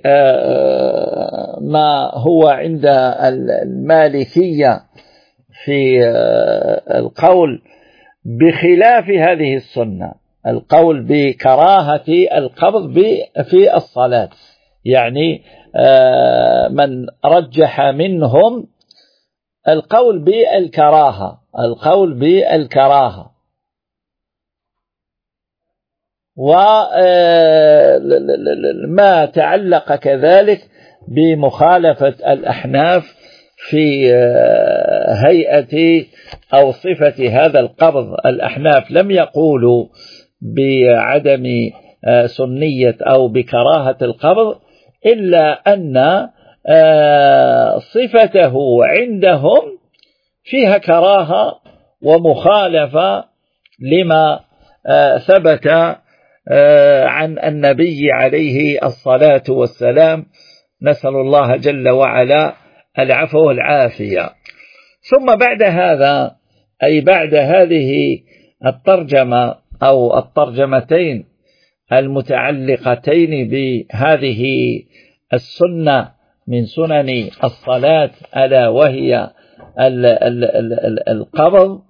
ما هو عند المالكية في القول بخلاف هذه السنة، القول بكراهة القبض في الصلاة، يعني من رجح منهم القول بالكراهة وما تعلق كذلك بمخالفة الأحناف في هيئة أو صفة هذا القبض. الأحناف لم يقولوا بعدم سنية أو بكراهة القبض، إلا أن صفته عندهم فيها كراهة ومخالفة لما ثبت عن النبي عليه الصلاة والسلام، نسأل الله جل وعلا العفو والعافية. ثم بعد هذا، أي بعد هذه الترجمة أو الترجمتين المتعلقتين بهذه السنة من سنن الصلاة، ألا وهي القبض،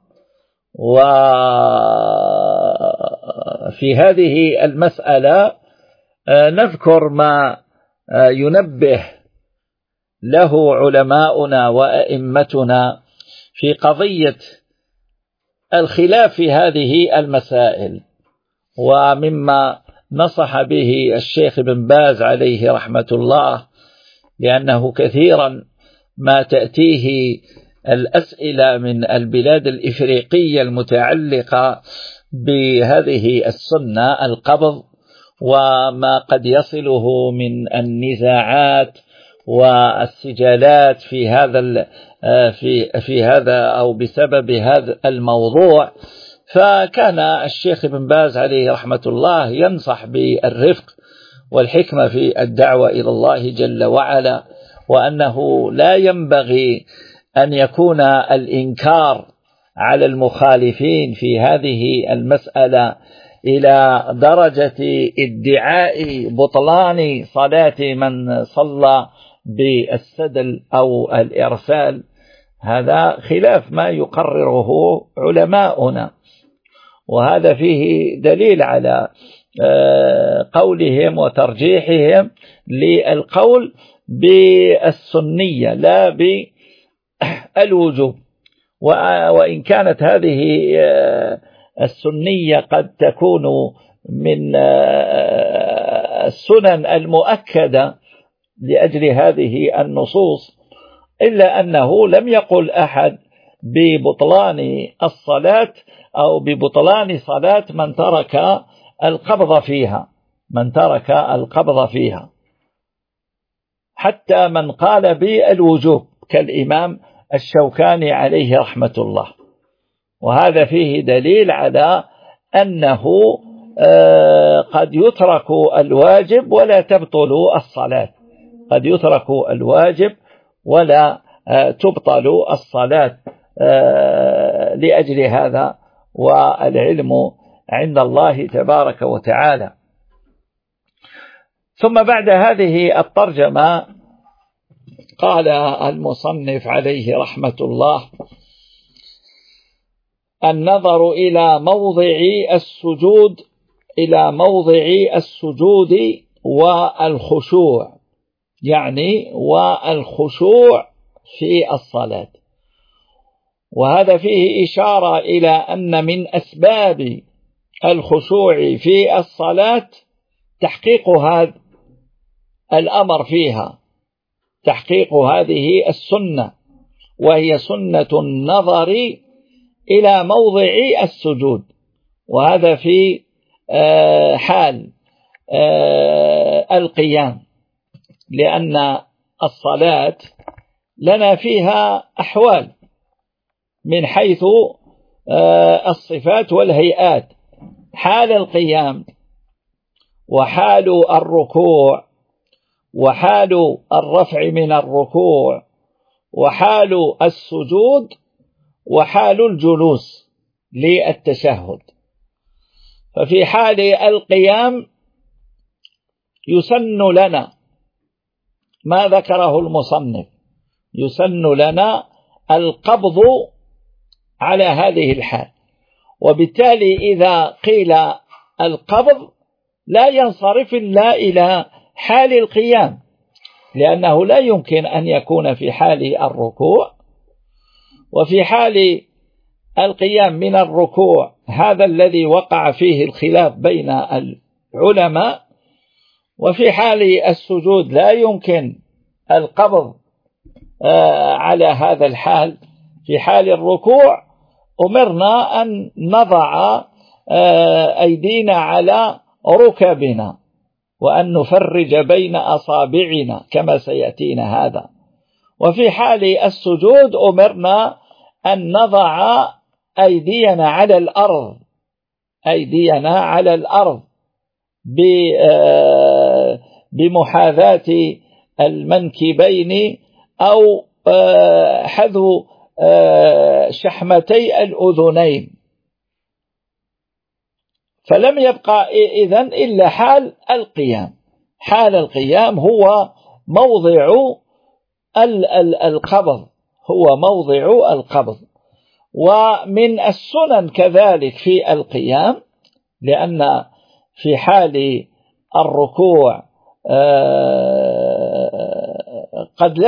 وفي هذه المسألة نذكر ما ينبه له علماؤنا وأئمتنا في قضية الخلاف في هذه المسائل، ومما نصح به الشيخ بن باز عليه رحمة الله، لأنه كثيرا ما تأتيه الأسئلة من البلاد الإفريقية المتعلقة بهذه السنة القبض، وما قد يصله من النزاعات والسجالات في هذا أو بسبب هذا الموضوع. فكان الشيخ بن باز عليه رحمة الله ينصح بالرفق والحكمة في الدعوة إلى الله جل وعلا، وأنه لا ينبغي أن يكون الإنكار على المخالفين في هذه المسألة إلى درجة ادعاء بطلان صلاة من صلى بالسدل أو الإرسال. هذا خلاف ما يقرره علماؤنا، وهذا فيه دليل على قولهم وترجيحهم للقول بالسنية لا بالوجوب. وإن كانت هذه السنية قد تكون من السنن المؤكدة لأجل هذه النصوص، إلا أنه لم يقل أحد ببطلان الصلاة أو ببطلان صلاة من ترك القبض فيها، حتى من قال بالوجوب كالإمام الشوكاني عليه رحمة الله. وهذا فيه دليل على أنه قد يترك الواجب ولا تبطل الصلاة، قد يترك الواجب ولا تبطل الصلاة. لأجل هذا والعلم عند الله تبارك وتعالى. ثم بعد هذه الترجمة قال المصنف عليه رحمة الله: النظر إلى موضع السجود والخشوع، يعني والخشوع في الصلاة. وهذا فيه إشارة إلى أن من أسباب الخشوع في الصلاة تحقيق هذا الأمر فيها، تحقيق هذه السنة، وهي سنة النظر إلى موضع السجود. وهذا في حال القيام، لأن الصلاة لنا فيها أحوال من حيث الصفات والهيئات: حال القيام، وحال الركوع، وحال الرفع من الركوع، وحال السجود، وحال الجلوس للتشهد. ففي حال القيام يسن لنا ما ذكره المصنف، يسن لنا القبض على هذه الحال. وبالتالي إذا قيل القبض لا ينصرف إلا إلى حال القيام، لأنه لا يمكن أن يكون في حال الركوع وفي حال القيام من الركوع، هذا الذي وقع فيه الخلاف بين العلماء. وفي حال السجود لا يمكن القبض على هذا الحال. في حال الركوع أمرنا أن نضع أيدينا على ركبنا وأن نفرج بين أصابعنا كما سيأتينا هذا. وفي حال السجود أمرنا أن نضع أيدينا على الأرض بمحاذاة المنكبين أو حذو شحمتي الأذنين. فلم يبقى إذن إلا حال القيام. حال القيام هو موضع القبض، هو موضع القبض. ومن السنن كذلك في القيام، لأن في حال الركوع قد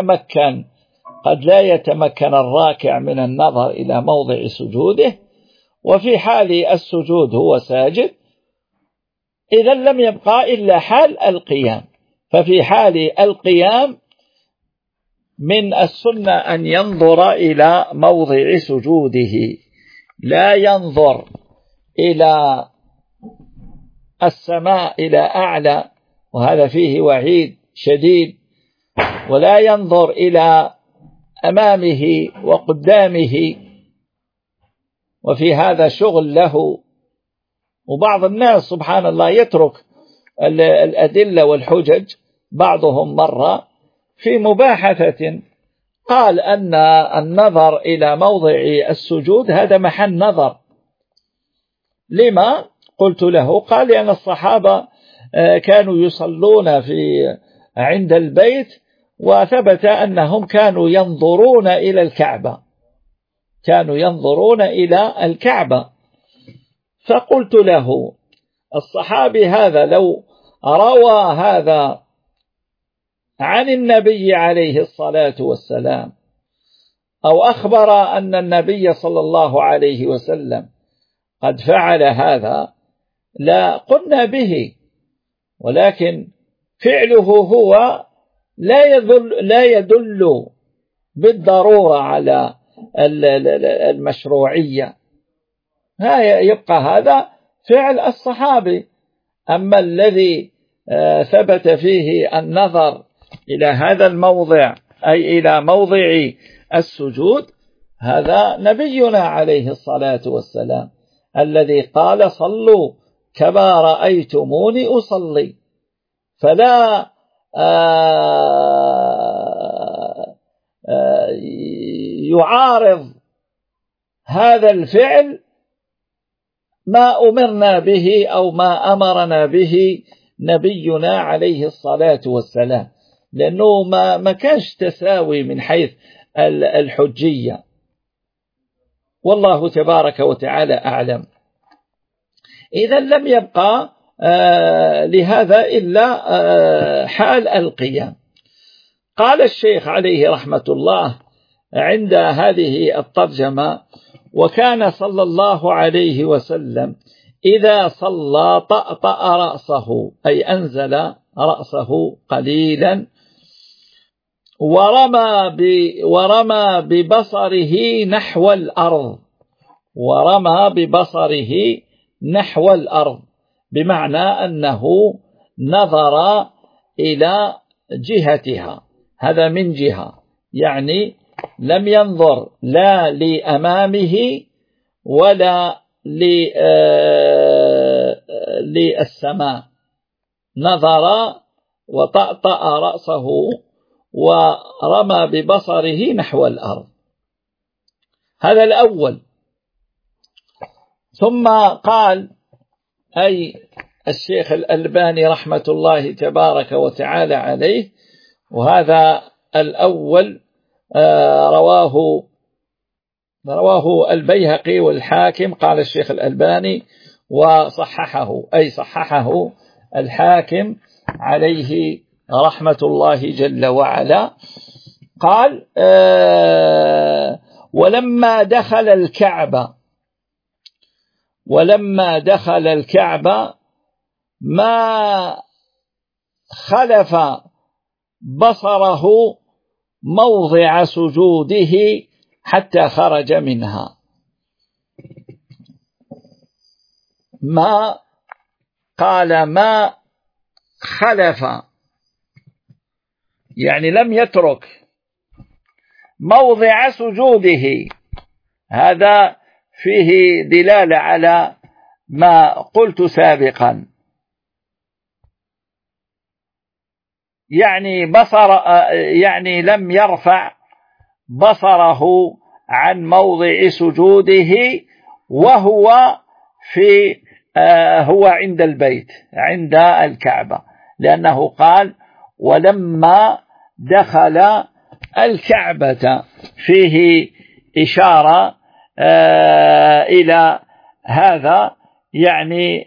لا يتمكن الراكع من النظر إلى موضع سجوده، وفي حال السجود هو ساجد، إذا لم يبقى إلا حال القيام. ففي حال القيام من السنة أن ينظر إلى موضع سجوده، لا ينظر إلى السماء إلى أعلى، وهذا فيه وعيد شديد، ولا ينظر إلى أمامه وقدامه، وفي هذا شغل له. وبعض الناس سبحان الله يترك الأدلة والحجج. بعضهم مرة في مباحثة قال أن النظر إلى موضع السجود هذا محل نظر. لما؟ قلت له، قال لأن الصحابة كانوا يصلون عند البيت، وثبت أنهم كانوا ينظرون إلى الكعبة. فقلت له، الصحابي هذا لو روى هذا عن النبي عليه الصلاة والسلام، أو أخبر أن النبي صلى الله عليه وسلم قد فعل هذا، لا قلنا به، ولكن فعله هو لا يدل بالضرورة على المشروعية. يبقى هذا فعل الصحابي. أما الذي ثبت فيه النظر إلى هذا الموضع، أي إلى موضع السجود، هذا نبينا عليه الصلاة والسلام الذي قال: صلوا كما رأيتموني أصلي. فلا يعارض هذا الفعل ما أمرنا به أو ما أمرنا به نبينا عليه الصلاة والسلام، لأنه ما كانش تساوي من حيث الحجية. والله تبارك وتعالى أعلم. إذا لم يبقى لهذا إلا حال القيام. قال الشيخ عليه رحمة الله عند هذه الترجمة: وكان صلى الله عليه وسلم إذا صلى طأطأ رأسه، أي أنزل رأسه قليلا، ورمى ببصره نحو الأرض، ورمى ببصره نحو الأرض، بمعنى أنه نظر إلى جهتها. هذا من جهة، يعني لم ينظر لا لأمامه ولا للسماء، نظر وطأطأ رأسه ورمى ببصره نحو الأرض. هذا الأول. ثم قال، أي الشيخ الألباني رحمة الله تبارك وتعالى عليه، وهذا الأول رواه البيهقي والحاكم، قال الشيخ الألباني وصححه، أي صححه الحاكم عليه رحمة الله جل وعلا. قال: ولما دخل الكعبة ما خلف بصره موضع سجوده حتى خرج منها. ما قال ما خلف، يعني لم يترك موضع سجوده. هذا فيه دلالة على ما قلت سابقا، يعني لم يرفع بصره عن موضع سجوده وهو هو عند البيت، عند الكعبة، لأنه قال: ولما دخل الكعبة، فيه إشارة إلى هذا، يعني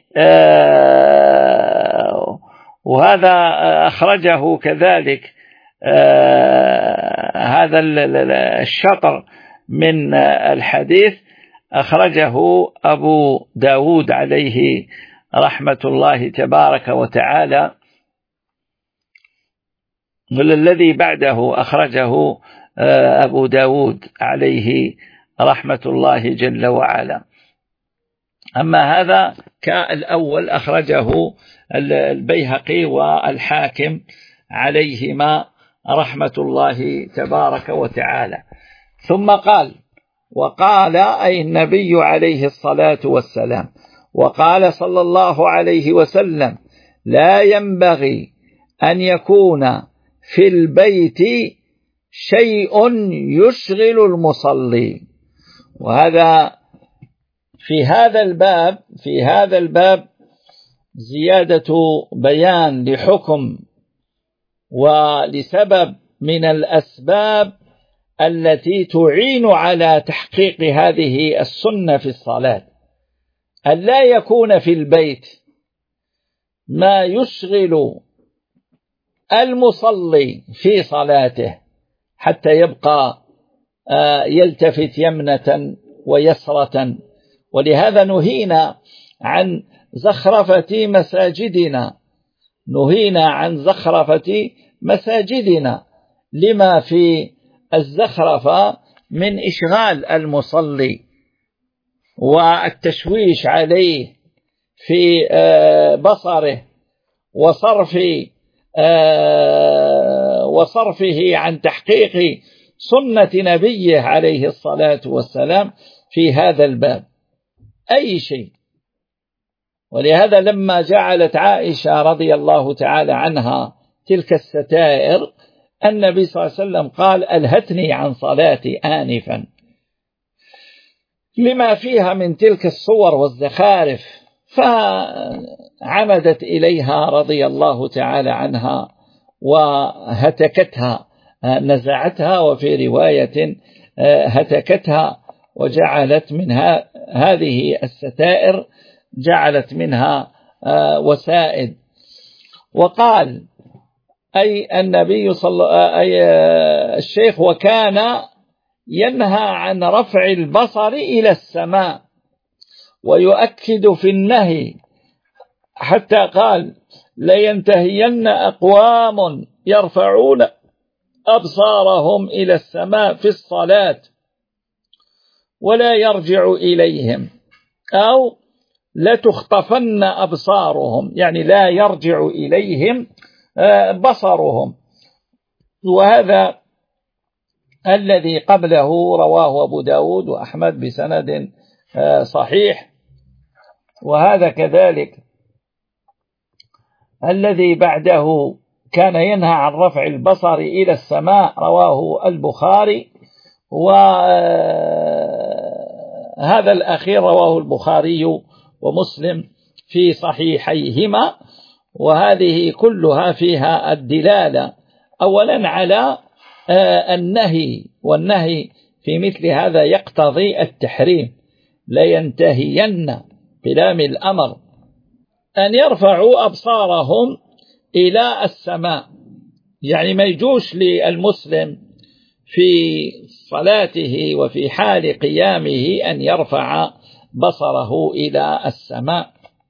وهذا أخرجه كذلك هذا الشطر من الحديث أخرجه أبو داود عليه رحمة الله تبارك وتعالى، والذي بعده أخرجه أبو داود عليه رحمة الله جل وعلا. أما هذا كالأول أخرجه البيهقي والحاكم عليهما رحمة الله تبارك وتعالى. ثم قال: وقال، أي النبي عليه الصلاة والسلام، وقال صلى الله عليه وسلم: لا ينبغي أن يكون في البيت شيء يشغل المصلي. وهذا في هذا الباب زيادة بيان لحكم ولسبب من الأسباب التي تعين على تحقيق هذه السنة في الصلاة، أن لا يكون في البيت ما يشغل المصلي في صلاته حتى يبقى يلتفت يمنة ويسرة. ولهذا نهينا عن زخرفة مساجدنا، لما في الزخرفة من إشغال المصلي والتشويش عليه في بصره وصرفه عن تحقيق سنة نبيه عليه الصلاة والسلام في هذا الباب أي شيء. ولهذا لما جعلت عائشة رضي الله تعالى عنها تلك الستائر، النبي صلى الله عليه وسلم قال: ألهتني عن صلاتي آنفا. لما فيها من تلك الصور والزخارف، فعمدت إليها رضي الله تعالى عنها وهتكتها، نزعتها، وفي رواية هتكتها، وجعلت منها هذه الستائر، جعلت منها وسائد. وقال أي النبي الشيخ: وكان ينهى عن رفع البصر إلى السماء، ويؤكد في النهي حتى قال: لينتهين أقوام يرفعون أبصارهم إلى السماء في الصلاة ولا يرجع إليهم، أو لتخطفن أبصارهم، يعني لا يرجع إليهم بصرهم. وهذا الذي قبله رواه أبو داود وأحمد بسند صحيح. وهذا كذلك الذي بعده كان ينهى عن رفع البصر إلى السماء، رواه البخاري. وهذا الأخير رواه البخاري ومسلم في صحيحيهما. وهذه كلها فيها الدلالة أولا على النهي، والنهي في مثل هذا يقتضي التحريم. لينتهين بلام الأمر أن يرفعوا أبصارهم إلى السماء، يعني ما يجوش للمسلم في صلاته وفي حال قيامه أن يرفع بصره إلى السماء.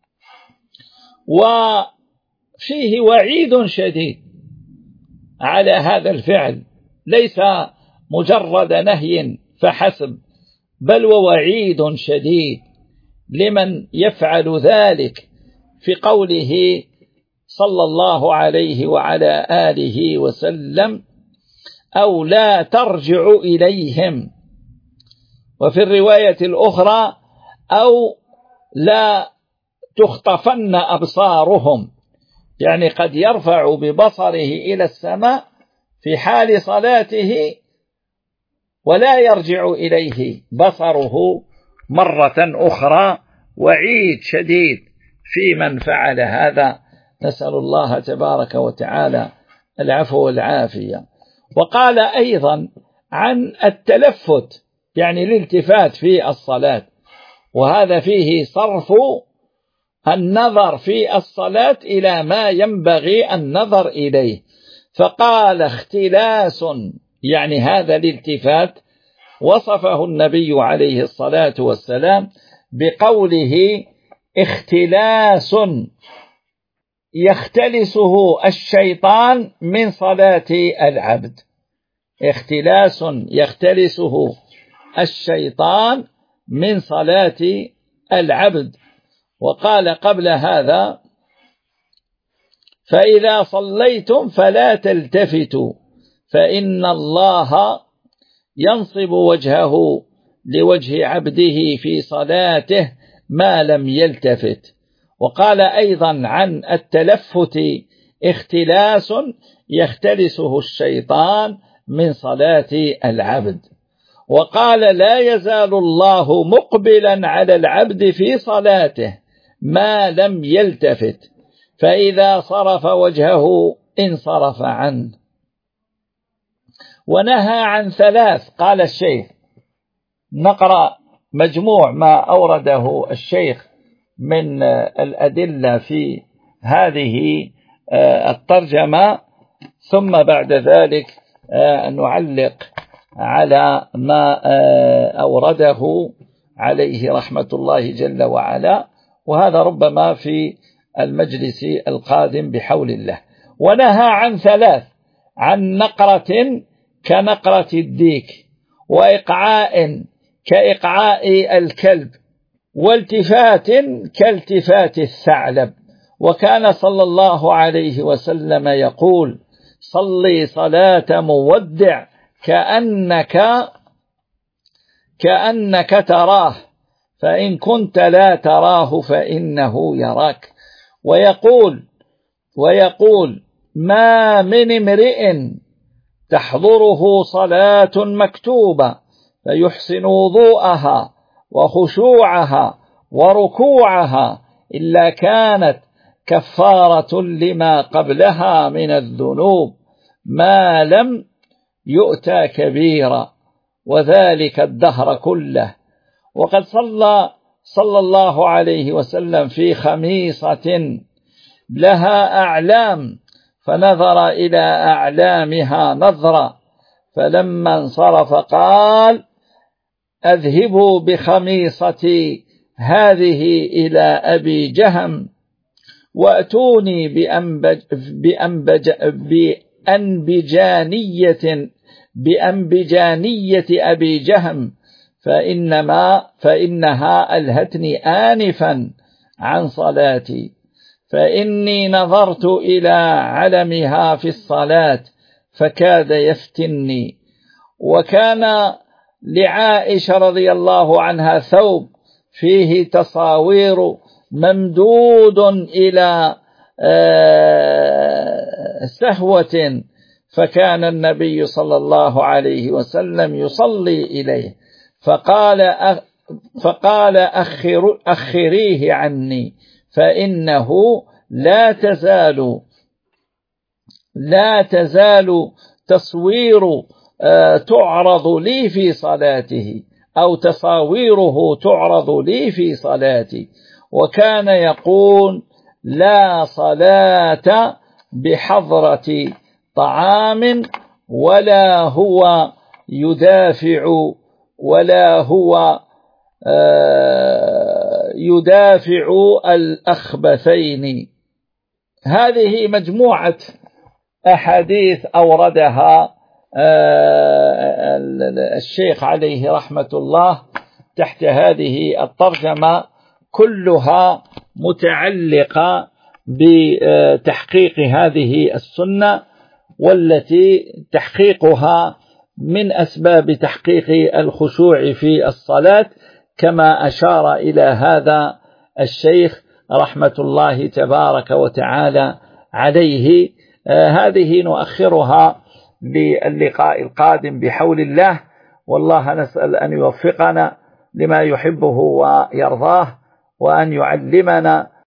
وفيه وعيد شديد على هذا الفعل، ليس مجرد نهي فحسب، بل ووعيد شديد لمن يفعل ذلك، في قوله صلى الله عليه وعلى آله وسلم: أو لا ترجع إليهم. وفي الرواية الأخرى: أو لا تخطفن أبصارهم، يعني قد يرفع ببصره إلى السماء في حال صلاته ولا يرجع إليه بصره مرة أخرى. وعيد شديد في من فعل هذا، نسأل الله تبارك وتعالى العفو والعافية. وقال أيضا عن التلفت، يعني الالتفات في الصلاة، وهذا فيه صرف النظر في الصلاة إلى ما ينبغي النظر إليه. فقال: اختلاس، يعني هذا الالتفات وصفه النبي عليه الصلاة والسلام بقوله: اختلاس يختلسه الشيطان من صلاة العبد. اختلاس يختلسه الشيطان من صلاة العبد. وقال قبل هذا: فإذا صليتم فلا تلتفتوا فإن الله ينصب وجهه لوجه عبده في صلاته ما لم يلتفت. وقال أيضا عن التلفت: اختلاس يختلسه الشيطان من صلاة العبد. وقال: لا يزال الله مقبلا على العبد في صلاته ما لم يلتفت، فإذا صرف وجهه انصرف عنه. ونهى عن ثلاث. قال الشيخ: نقرأ مجموع ما أورده الشيخ من الأدلة في هذه الترجمة، ثم بعد ذلك نعلق على ما أورده عليه رحمة الله جل وعلا، وهذا ربما في المجلس القادم بحول الله. ونهى عن ثلاث: عن نقرة كنقرة الديك، وإقعاء كإقعاء الكلب، والتفات كالتفات الثعلب. وكان صلى الله عليه وسلم يقول: صلي صلاة مودع كأنك تراه، فإن كنت لا تراه فإنه يراك. ويقول: ما من امرئ تحضره صلاة مكتوبة فيحسن وضوءها وخشوعها وركوعها إلا كانت كفارة لما قبلها من الذنوب ما لم يؤتى كبيرا، وذلك الدهر كله. وقد صلى الله عليه وسلم في خميصة لها أعلام، فنظر إلى أعلامها نظرا، فلما انصرف قال: أذهبوا بخميصتي هذه إلى أبي جهم وأتوني بأنبجانية أبي جهم، فإنها ألهتني آنفا عن صلاتي، فإني نظرت إلى علمها في الصلاة فكاد يفتني. وكان لعائشة رضي الله عنها ثوب فيه تصاوير ممدود إلى سهوة، فكان النبي صلى الله عليه وسلم يصلي إليه فقال أخريه عني، فإنه لا تزال تصوير تعرض لي في صلاته، أو تصاويره تعرض لي في صلاتي. وكان يقول: لا صلاة بحضرة طعام ولا هو يدافع الأخبثين. هذه مجموعة أحاديث أوردها الشيخ عليه رحمة الله تحت هذه الترجمة، كلها متعلقة بتحقيق هذه السنة، والتي تحقيقها من أسباب تحقيق الخشوع في الصلاة، كما أشار إلى هذا الشيخ رحمة الله تبارك وتعالى عليه. هذه نؤخرها للقاء القادم بحول الله، والله نسأل أن يوفقنا لما يحبه ويرضاه، وأن يعلمنا